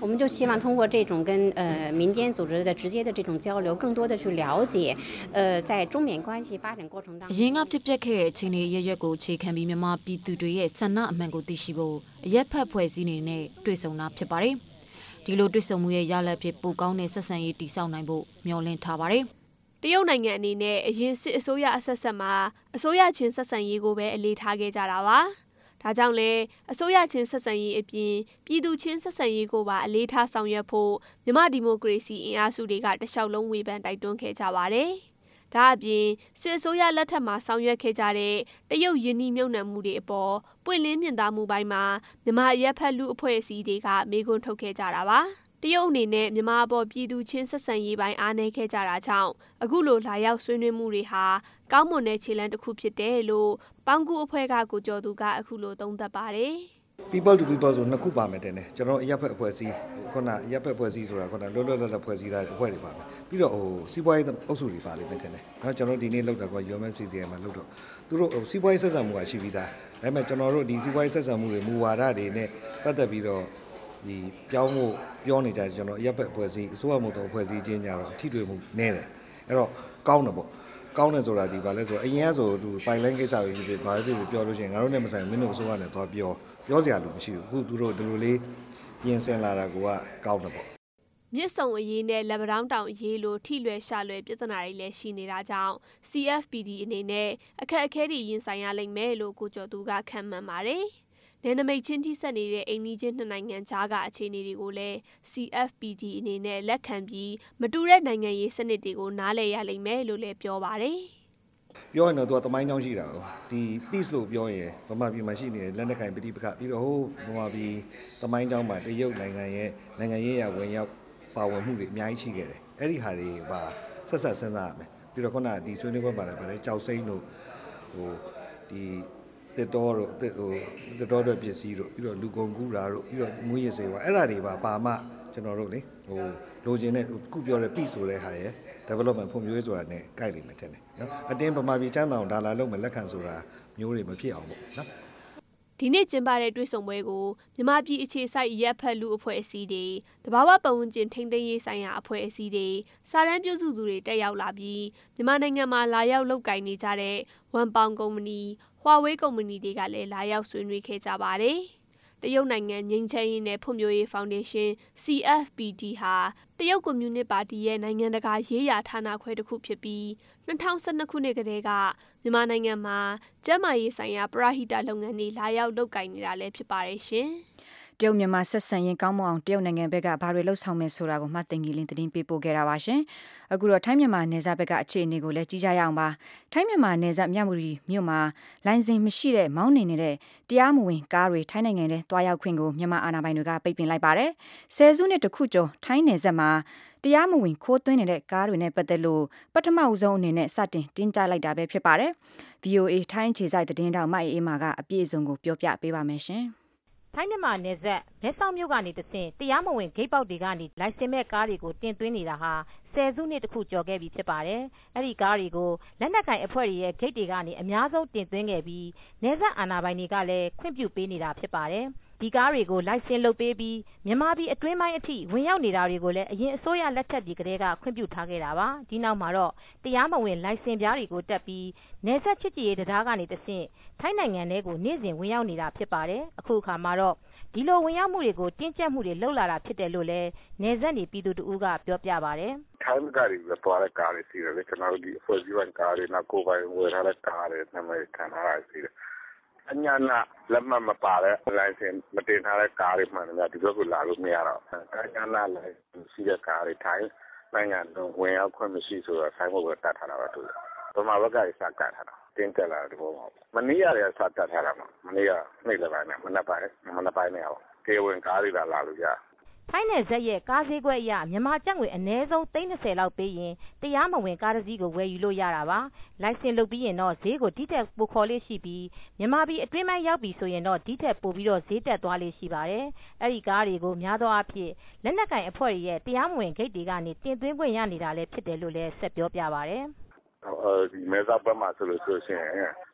我们就希望通过这种跟民间组织的直接的这种交流，更多的去了解在中缅关系发展过程当中。 အရင်ကဖြစ်ပျက်ခဲ့တဲ့အခြေအနေရရက်ကိုအခြေခံပြီးမြန်မာပြည်သူတွေရဲ့ဆန္ဒအမှန်ကိုသိရှိဖို့အရက်ဖက်ဖွဲ့စည်းနေနဲ့တွေ့ဆုံတာဖြစ်ပါတယ်။ဒီလိုတွေ့ဆုံမှုရဲ့ရလဒ်ဖြစ်ပိုကောင်းတဲ့ဆက်ဆံရေးတည်ဆောက်နိုင်ဖို့မျှော်လင့်ထားပါတယ်။တရုတ်နိုင်ငံအနေနဲ့အရင်စစ်အစိုးရအဆက်ဆက်မှာအစိုးရချင်းဆက်ဆံရေးကိုပဲအလေးထားခဲ့ကြတာပါ။ဒါကြောင့်လည်းအစိုးရချင်းဆက်ဆံရေးအပြင်ပြည်သူချင်းဆက်ဆံရေးကိုပါအလေးထားဆောင်ရွက်ဖို့မြန်မာဒီမိုကရေစီအင်အားစုတွေကတလျှောက်လုံးဝေဖန်တိုက်တွန်းခဲ့ကြပါတယ်။ဒါအပြင်စစ်အစိုးရလက်ထက်မှာဆောင်ရွက်ခဲ့ကြတဲ့တရုတ်ယင်းနှိမ့်နှံမှုတွေအပေါ်ပွင့်လင်းမြင်သာမှုပိုင်းမှာမြန်မာရပ်ဖက်လူအဖွဲ့အစည်းတွေကမေးခွန်းထုတ်ခဲ့ကြတာပါ။တရုတ်အနေနဲ့မြန်မာအပေါ်ပြည်သူချင်းဆက်ဆံရေးပိုင်းအားနည်းခဲ့ကြတာကြောင့်အခုလိုလာရောက်ဆွေးနွေးမှုတွေဟာကောင်းမွန်တဲ့ခြေလှမ်းတစ်ခုဖြစ်တယ်လို့ပေါင်းကူအဖွဲ့ကကိုကျော်သူကအခုလိုသုံးသပ်ပါတယ် people to people ဆိုနှစ်ခုပါမယ်တဲ့နဲ့ကျွန်တော်အရက်ဖက်အဖွဲ့အစည်းခုနအရက်ဖက်အဖွဲ့အစည်းဆိုတာခုနလွတ်လွတ်လပ်လပ်ဖွဲ့စည်းထားတဲ့အဖွဲ့တွေပါမယ်ပြီးတော့စီးပွားရေးအုပ်စုတွေပါလိမ့်မယ်တဲ့နဲ့နော်ကျွန်တော်ဒီနေ့လောက်တာက UMCCM မှာလောက်တော့သူတို့စီးပွားရေးဆက်ဆံမှုကရှိပြီးသားဒါပေမဲ့ကျွန်တော်တို့ဒီစီးပွားရေးဆက်ဆံမှုတွေမူဝါဒတွေနဲ့ပတ်သက်ပြီးတော့ဒီပြောင်းဖို့ပြောနေကြကျွန်တော်ရပ်ဘက်အဖွဲ့အစည်းအစိုးရမှုတော်အဖွဲ့အစည်းချင်းကြတော့အထီးတွေမှုနည်းတယ်အဲ့တော့ကောင်းတယ်ပေါ့ကောင်းတယ်ဆိုတာဒီပါလဲဆိုအရင်ကဆိုသူပိုင်လိုင်းကိစ္စတွေဖြစ်ဘာဖြစ်ဖြစ်ပြောလို့ရှိရင်ငါတို့နဲ့မဆိုင်မင်းတို့အစိုးရနဲ့သွားပြောစရာလိုမရှိဘူးအခုသူတို့ဒီလိုလေးပြင်ဆင်လာတာကကောင်းတယ်ပေါ့မြစ်ဆုံအရေးနဲ့လက်ပံတောင်းတောင်အရေးလိုထိလွယ်ရှာလွယ်ပြဿနာတွေလည်းရှိနေတာကြောင့် CFPD အနေနဲ့အခက်အခဲတွေရင်ဆိုင်ရလိမ့်မယ်လို့ကိုကျော်သူကခန့်မှန်းပါတယ်နယ်နိမိတ်ချင်းထိစပ်နေတဲ့အိမ်နီးချင်းနှစ်နိုင်ငံကြားကအခြေအနေတွေကိုလည်း CFPD အနေနဲ့လက်ခံပြီးမတူတဲ့နိုင်ငံရေးစနစ်တွေကိုနားလည်ရလိမ့်မယ်လို့လည်းပြောပါတယ်။ပြောရင်တော့သူကတမိုင်းကြောင်းရှိတာကိုဒီ peace လို့ပြောရင်ဗမာပြည်မှာရှိနေတဲ့လက်နက်ကိုင်ပဋိပက္ခပြီးတော့ဗမာပြည်တမိုင်းကြောင်းမှာတရုတ်နိုင်ငံရေးရဝင်ရောက်ပါဝင်မှုတွေအများကြီးရှိခဲ့တယ်။အဲ့ဒီဟာတွေပါဆက်ဆက်စဉ်းစားရမယ်။ပြီးတော့ခုနဒီဆွေးနွေးပွဲမှာလည်းဗါလဲကြောက်စိမ့်တို့ဒီတက်တော်တို့ပစ္စည်းတို့ပြီးတော့လူကုန်ကူးတာတို့ပြီးတော့မွေးရစေပါအဲ့ဒါတွေပါမှကျွန်တော်တို့လေလိုချင်တဲ့ခုပြောတဲ့ peace ဆိုတဲ့ဟာရယ် development ဖွံ့ဖြိုးရေးဆိုတာနဲ့ကိုက်လိမ့်မယ်ထင်တယ်နော်အတင်းဗမာပြည်ချမ်းသာအောင်ဒါလာလုံးမလက်ခံဆိုတာမျိုးတွေမဖြစ်အောင်ပေါ့နော်ဒီနေ့ကျင်းပတဲ့တွေ့ဆုံပွဲကိုမြန်မာပြည်အခြေစိုက်ရပ်ဖက်လူအဖွဲ့အစည်းတွေတဘာဝပတ်ဝန်းကျင်ထိန်းသိမ်းရေးဆိုင်ရာအဖွဲ့အစည်းတွေစာရန်ပြုစုသူတွေတက်ရောက်လာပြီးမြန်မာနိုင်ငံမှာလာရောက်လုပ်ကိုင်နေကြတဲ့ဝန်ပောင်ကုမ္ပဏီ Huawei ကုမ္ပဏီတွေကလည်းလာရောက်ဆွေးနွေးခဲ့ကြပါတယ်။တရုတ်နိုင်ငံငြိမ်းချမ်းရေးနဲ့ဖွံ့ဖြိုးရေးဖောင်ဒေးရှင်း CFPD ဟာတရုတ်ကွန်မြူနစ်ပါတီရဲ့နိုင်ငံတကာရေးရာဌာနခွဲတစ်ခုဖြစ်ပြီး2012ခုနှစ်ကတည်းကမြန်မာနိုင်ငံမှာကျန်းမာရေးဆိုင်ရာပရဟိတလုပ်ငန်းတွေလာရောက်လုပ်ကိုင်နေတာလည်းဖြစ်ပါတယ်ရှင်။တရုတ်မြန်မာဆက်ဆံရေးကောင်းမွန်အောင်တရုတ်နိုင်ငံဘက်ကဘာတွေလှုပ်ဆောင်မယ်ဆိုတာကိုမှတ်သိငီလင်းသတင်းပေးပို့ခဲ့တာပါရှင်။အခုတော့ထိုင်းမြန်မာနယ်စပ်ဘက်ကအခြေအနေကိုလည်းကြည့်ကြရအောင်ပါ။ထိုင်းမြန်မာနယ်စပ်မြဝတီမြို့မှာလိုင်စင်မရှိတဲ့မောင်းနေနေတဲ့တရားမဝင်ကားတွေထိုင်းနိုင်ငံထဲတွားရောက်ခွင့်ကိုမြန်မာအာဏာပိုင်တွေကပိတ်ပင်လိုက်ပါတယ်။ဆယ်စုနှစ်တခုကျော်ထိုင်းနယ်စပ်မှာတရားမဝင်ခိုးသွင်းနေတဲ့ကားတွေနဲ့ပတ်သက်လို့ပထမဦးဆုံးအနေနဲ့စတင်တင်းကျပ်လိုက်တာပဲဖြစ်ပါတယ်။ VOA ထိုင်းခြေစိုက်သတင်းတောက်မအေးအေးမာကအပြည့်အစုံကိုပြောပြပေးပါမယ်ရှင်။ထိုင်းမြန်မာနယ်စပ်မဲဆောက်မြို့ကနေတဆင့်တရားမဝင်ဂိတ်ပေါက်တွေကနေလိုင်စင်မဲ့ကားတွေကိုတင်သွင်းနေတာဟာဆယ်စုနှစ်တခုကျော်ခဲ့ပြီဖြစ်ပါတယ်။အဲဒီကားတွေကိုလက်နက်ကိုင်အဖွဲ့တွေရဲ့ဂိတ်တွေကနေအများဆုံးတင်သွင်းခဲ့ပြီးနယ်စပ်အာဏာပိုင်တွေကလည်းခွင့်ပြုပေးနေတာဖြစ်ပါတယ်။ဒီကားတွေကိုလိုင်စင်လုပ်ပေးပြီးမြန်မာပြည်အတွင်းပိုင်းအထိဝင်ရောက်နေတာတွေကိုလည်းအရင်အစိုးရလက်ထက်ဒီကလေးကခွင့်ပြုထားခဲ့တာပါ။ဒီနောက်မှာတော့တရားမဝင်လိုင်စင်ပြားတွေကိုတက်ပြီးနယ်စပ်ချစ်ကြည်ရေးတရားကနေတဆင့်ထိုင်းနိုင်ငံထဲကိုနေ့စဉ်ဝင်ရောက်နေတာဖြစ်ပါတယ်။အခုအခါမှာတော့ဒီလိုဝင်ရောက်မှုတွေကိုတင်းကျပ်မှုတွေလှုပ်လာတာဖြစ်တယ်လို့လည်းနယ်စပ်နေပြည်သူတို့ကပြောပြပါတယ်။ထိုင်းကားတွေသွားတဲ့ကားတွေရှိတယ်လေကျွန်တော်တို့ဒီအဖွဲ့အစည်းပိုင်းကားတွေနောက်ကိုယ်ပိုင်ဝယ်ထားတဲ့ကားတွေနာမည်ခံထားတာရှိတယ်။အညာနာလက်မှတ်မပါတဲ့လိုင်စင်မတင်ထားတဲ့ကားတွေမှန်တယ်ဒီဘက်ကလာလို့မရတော့အညာနာလိုင်စင်ရှိတဲ့ကားတွေထိုင်းနိုင်ငံလုံးဝင်ရောက်ခွင့်မရှိဆိုတော့ဆိုင်ဘက်ကတတ်ထားတာပါသူ။ဗမာဘက်ကစကတ်ထားတာ။တင်းကျပ်လာတဲ့ဘောမှာမနေ့ကလည်းစတတ်ထားတာမှာမနေ့ကနေ့လည်းပိုင်းနဲ့မနက်ပိုင်းနဲ့အောင်ကေဝင်ကားတွေလာလို့ရထိုင်းနယ်စပ်ရဲ့ကားဈေးကွက်အရမြန်မာကျပ်ငွေအနည်းဆုံး30လောက်ပေးရင်တရားမဝင်ကားတစ်စီးကိုဝယ်ယူလို့ရတာပါလိုင်စင်လုပ်ပြီးရင်တော့ဈေးကိုဒီထက်ပိုခေါ်လေးရှိပြီးမြန်မာပြည်အတွင်းပိုင်းရောက်ပြီဆိုရင်တော့ဒီထက်ပိုပြီးတော့ဈေးတက်သွားလေးရှိပါတယ်အဲဒီကားတွေကိုများသောအားဖြင့်လက်နက်ကင်အဖွဲ့ရဲ့တရားမဝင်ဂိတ်တွေကနေတင်သွင်းခွင့်ရနေတာလည်းဖြစ်တယ်လို့လည်းဆက်ပြောပြပါတယ်ဒီမဲဆောက်ဘက်မှာဆိုလို့ရှိရင်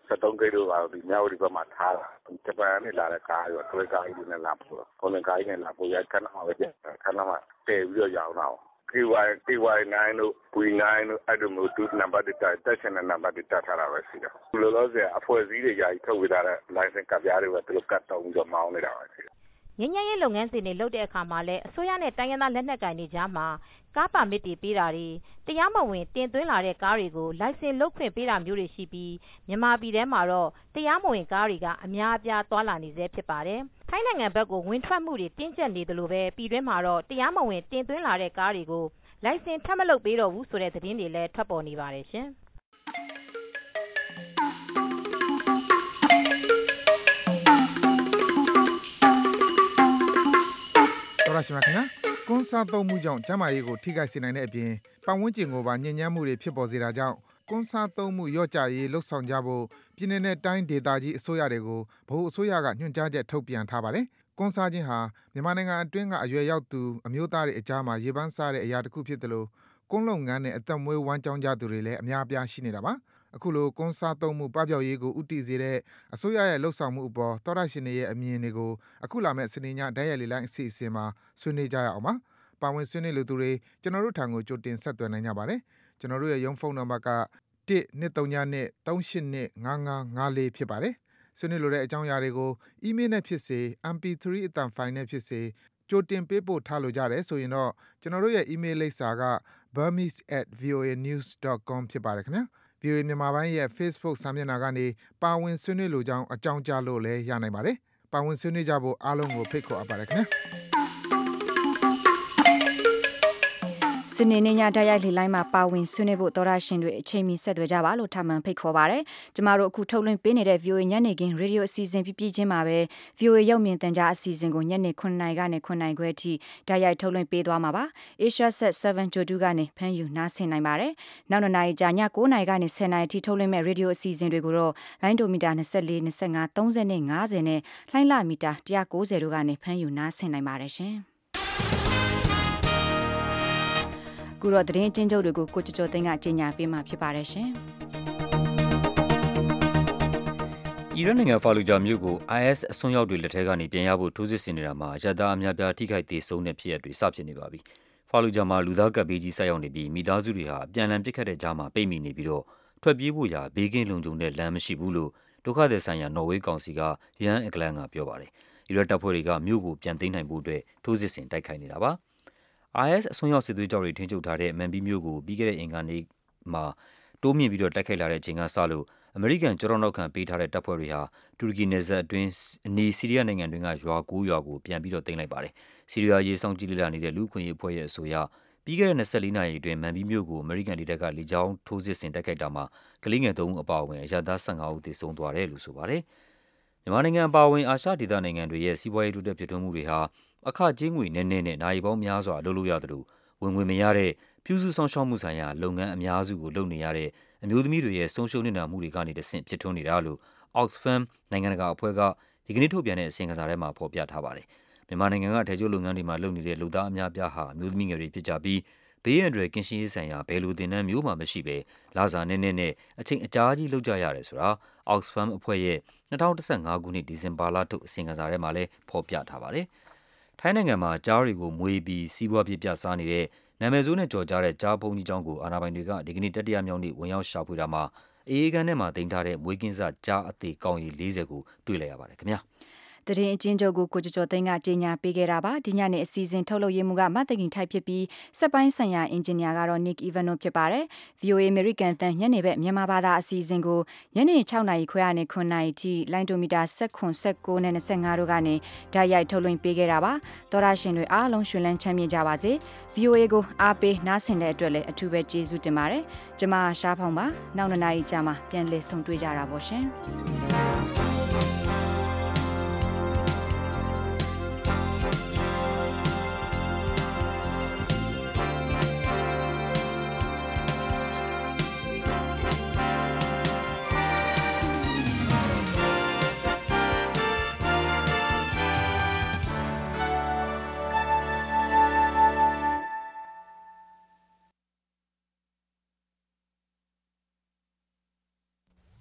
73ဂိတ်တို့ပါဒီမြောက်ဒီဘက်မှာထားတာဂျပန်နဲ့လာတဲ့ကားရောတွဲကားကြီးနဲ့လာပို့ခေါင်းကားကြီးနဲ့လာပို့ရခဏမှပဲခဏမှတည်ပြီးတော့ရောင်းတာ KY9 တို့ V9 တို့အဲ့လိုမျိုးနံပါတ်တက်ရှင်တဲ့နံပါတ်တက်ထားတာပဲရှိတယ်။လောလောဆယ်အဖွဲ့အစည်းတွေယာယီထုတ်ဝေထားတဲ့ license ကပ်ပြားတွေပဲသူတို့ကတ်တောင်းပြီးတော့မောင်းနေတာပဲရှိတယ်ငញ្ញရေးလုပ်ငန်းစဉ်တွေလုပ်တဲ့အခါမှာလည်းအစိုးရနဲ့တိုင်းရင်းသားလက်နက်ကိုင်တွေကြားမှာကားပါမစ်တွေပေးတာတွေတရားမဝင်တင်သွင်းလာတဲ့ကားတွေကိုလိုင်စင်လုပ်ခွင့်ပေးတာမျိုးတွေရှိပြီးမြန်မာပြည်ထဲမှာတော့တရားမဝင်ကားတွေကအများအပြားသွာလာနေဆဲဖြစ်ပါတယ်။ထိုင်းနိုင်ငံဘက်ကိုဝင်ထွက်မှုတွေတင်းကျပ်နေသလိုပဲပြည်တွင်းမှာတော့တရားမဝင်တင်သွင်းလာတဲ့ကားတွေကိုလိုင်စင်ထပ်မလုပ်ပေးတော့ဘူးဆိုတဲ့သတင်းတွေလည်းထွက်ပေါ်နေပါတယ်ရှင်။တော်ရရှိမြခင်ဗျာကွန်ဆာသုံးမှုကြောင့်ကျန်းမာရေးကိုထိခိုက်စေနိုင်တဲ့အပြင်ပတ်ဝန်းကျင်ကိုပါညဉ့်ညမ်းမှုတွေဖြစ်ပေါ်စေတာကြောင့်ကွန်ဆာသုံးမှုရော့ကျရေးလှုပ်ဆောင်ကြဖို့ပြည်내နဲ့တိုင်းဒေသကြီးအစိုးရတွေကိုဗဟိုအစိုးရကညွှန်ကြားချက်ထုတ်ပြန်ထားပါတယ်ကွန်ဆာခြင်းဟာမြန်မာနိုင်ငံအတွင်းကအရွယ်ရောက်သူအမျိုးသားတွေအကြားမှာရေပန်းစားတဲ့အရာတစ်ခုဖြစ်တယ်လို့ကွန်လုပ်ငန်းနဲ့အသက်မွေးဝမ်းကြောင်းကြသူတွေလည်းအများအပြားရှိနေတာပါအခုလိုကွန်ဆာသုံးမှုပပျောက်ရေးကိုဥတီစေတဲ့အစိုးရရဲ့လှုပ်ဆောင်မှုအပေါ်သောရရှင်တွေရဲ့အမြင်တွေကိုအခုလာမဲ့စနေညဓာတ်ရိုက်လေလိုင်းအစီအစဉ်မှာဆွေးနွေးကြရအောင်ပါပါဝင်ဆွေးနွေးလူသူတွေကျွန်တော်တို့ထံကိုကြိုတင်ဆက်သွယ်နိုင်ကြပါတယ်ကျွန်တော်တို့ရဲ့ရုံးဖုန်းနံပါတ်က123955554ဖြစ်ပါတယ်ဆွေးနွေးလိုတဲ့အကြောင်းအရာတွေကိုအီးမေးလ်နဲ့ဖြစ်စေ MP3 အသံဖိုင်နဲ့ဖြစ်စေကြိုတင်ပေးပို့ထားလိုကြတယ်ဆိုရင်တော့ကျွန်တော်တို့ရဲ့အီးမေးလ်လိပ်စာက burmese@voanews.com ဖြစ်ပါတယ်ခင်ဗျာ VOA မြန်မာပိုင်းရဲ့ Facebook စာမျက်နှာကနေပါဝင်ဆွေးနွေးလိုကြောင်းအကြောင်းကြားလို့လည်းရနိုင်ပါတယ်ပါဝင်ဆွေးနွေးကြဖို့အားလုံးကိုဖိတ်ခေါ်အပ်ပါတယ်ခင်ဗျာစနေနေ့ညဓာတ်ရိုက်လေလိုင်းမှာပါဝင်ဆွေးနွေးဖို့သောရရှင်တွေအချိန်မီဆက်သွယ်ကြပါလို့ထပ်မံဖိတ်ခေါ်ပါရစေ။ကျမတို့အခုထုတ်လွှင့်ပေးနေတဲ့ VOA ညနေခင်းရေဒီယိုအစီအစဉ်ပြချင်းမှာပဲ VOA ရုပ်မြင်သံကြားအစီအစဉ်ကိုညနေ9:00နာရီကနေ9:00နာရီခွဲအထိဓာတ်ရိုက်ထုတ်လွှင့်ပေးသွားမှာပါ။ Asia Set 7 Jodu ကနေဖမ်းယူနားဆင်နိုင်ပါတယ်။နောက်2နာရီကြာည9:00နာရီကနေ10:00နာရီအထိထုတ်လွှင့်မဲ့ရေဒီယိုအစီအစဉ်တွေကိုတော့လိုင်းဒိုမီတာ24 25 30နဲ့50နဲ့လှိုင်းလမီတာ190တို့ကနေဖမ်းယူနားဆင်နိုင်ပါတယ်ရှင်။ကူတော့တရင်ချင်းချုပ်တွေကိုကိုကျော်သိန်းကကြီးညာပေးမှာဖြစ်ပါတယ်ရှင်။အီရန်နိုင်ငံဖာလူဂျာမြို့ကို IS အစွန်းရောက်တွေလက်ထက်ကနေပြန်ရဖို့ထိုးစစ်ဆင်နေတာမှာအရသားအများပြားထိခိုက်သေးဆုံးတဲ့ဖြစ်ရပ်တွေစဖြစ်နေပါပြီ။ဖာလူဂျာမှာလူသားကပ်ဘေးကြီးဆိုက်ရောက်နေပြီးမိသားစုတွေဟာအပြန်အလှန်ပစ်ခတ်တဲ့ကြားမှာပိတ်မိနေပြီးတော့ထွက်ပြေးဖို့ရာဘေးကင်းလုံခြုံတဲ့လမ်းမရှိဘူးလို့ဒုက္ခသည်ဆိုင်ရာနော်ဝေးကောင်စီကယန်အကလန်ကပြောပါတယ်။အီရတ်တပ်ဖွဲ့တွေကမြို့ကိုပြန်သိမ်းနိုင်ဖို့အတွက်ထိုးစစ်ဆင်တိုက်ခိုက်နေတာပါ။ IS အစွန်းရောက်စစ်သွေးကြောက်တွေထင်းချုပ်ထားတဲ့မန်ဘီမြို့ကိုပြီးခဲ့တဲ့အင်္ဂါနေ့မှာတိုးမြင့်ပြီးတော့တိုက်ခိုက်လာတဲ့အချိန်ကစလို့အမေရိကန်ကြောက်နောက်ခံပေးထားတဲ့တပ်ဖွဲ့တွေဟာတူရကီနယ်စပ်အတွင်းအနီးဆီးရီးယားနိုင်ငံတွင်းကရွာ9ရွာကိုပြန်ပြီးတော့သိမ်းလိုက်ပါတယ်။ဆီးရီးယားရေးစောင့်ကြည့်လေ့လာနေတဲ့လူ့အခွင့်အရေးအဖွဲ့ရဲ့အဆိုအရပြီးခဲ့တဲ့24နာရီအတွင်းမန်ဘီမြို့ကိုအမေရိကန်လေတပ်ကလေကြောင်းထိုးစစ်ဆင်တိုက်ခိုက်တာမှာကလေးငယ်3ဦးအပါအဝင်အရသား15ဦးသေဆုံးသွားတယ်လို့ဆိုပါတယ်။မြန်မာနိုင်ငံအပါအဝင်အာရှဒေသနိုင်ငံတွေရဲ့စီးပွားရေးတိုးတက်ဖြစ်ထွန်းမှုတွေဟာအခကြေးငွေနည်းနည်းနဲ့နိုင်ပေါင်းများစွာလုပ်လို့ရသလိုဝင်ငွေမရတဲ့ပြုစုဆောင်ရှောက်မှုဆိုင်ရာလုပ်ငန်းအများစုကိုလုပ်နေရတဲ့အမျိုးသမီးတွေရဲ့ဆုံးရှုံးနေတာမှုတွေကနေတဆင့်ဖြစ်ထွန်းနေတာလို့ Oxfam နိုင်ငံတကာအဖွဲ့ကဒီကနေ့ထုတ်ပြန်တဲ့အစီရင်ခံစာထဲမှာဖော်ပြထားပါတယ်။မြန်မာနိုင်ငံကထေကျိုးလုပ်ငန်းတွေမှာလုပ်နေတဲ့လူသားအများပြားဟာအမျိုးသမီးငယ်တွေဖြစ်ကြပြီးဘေးရန်တွေကင်းရှင်းရေးဆိုင်ရာဘယ်လိုသင်တန်းမျိုးမှမရှိဘဲလစာနည်းနည်းနဲ့အချိန်အကြာကြီးလုပ်ကြရတယ်ဆိုတာ Oxfam အဖွဲ့ရဲ့2015ခုနှစ်ဒီဇင်ဘာလထုတ်အစီရင်ခံစာထဲမှာလည်းဖော်ပြထားပါတယ်။ထိုင်းနိုင်ငံမှာကြားတွေကိုမွေးပြီးစီးပွားဖြစ်ပြစားနေတဲ့နာမည်ဆိုးနဲ့ကြော်ကြားတဲ့ကြားဘုံကြီးကျောင်းကိုအာဏာပိုင်တွေကဒီကနေ့တတိယမြောက်နေ့ဝင်ရောက်ရှာဖွေတာမှာအေးအေးခန်းထဲမှာတင်ထားတဲ့မွေးကင်းစကြားအသေးကောင်းရီ40ကိုတွေ့လိုက်ရပါတယ်ခင်ဗျာ။တရင်အချင်းချုပ်ကိုကိုကျော်သိန်းကကြီးညာပေးခဲ့တာပါဒီညနေအစီအစဉ်ထုတ်လုပ်ရေးမှုကမတ်တကင်ထိုက်ဖြစ်ပြီးစက်ပိုင်းဆိုင်ရာအင်ဂျင်နီယာကတော့ Nick Ivano ဖြစ်ပါတယ် VOA American တန်ညနေဘက်မြန်မာဘာသာအစီအစဉ်ကိုညနေ6နာရီခွဲကနေ9နာရီထိလိုင်းဒိုမီတာ19နဲ့25တို့ကနေဓာတ်ရိုက်ထုတ်လွှင့်ပေးခဲ့တာပါသောရရှင်တွေအားလုံးရှင်လန်းချမ်းမြေ့ကြပါစေ VOA ကိုအားပေးနားဆင်တဲ့အတွက်လည်းအထူးပဲကျေးဇူးတင်ပါတယ်ကျမရှားဖောင်ပါနောက်2နာရီကြာမှပြန်လည်ဆုံတွေ့ကြတာပေါ့ရှင်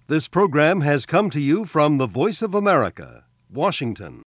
This program has come to you from the Voice of America, Washington.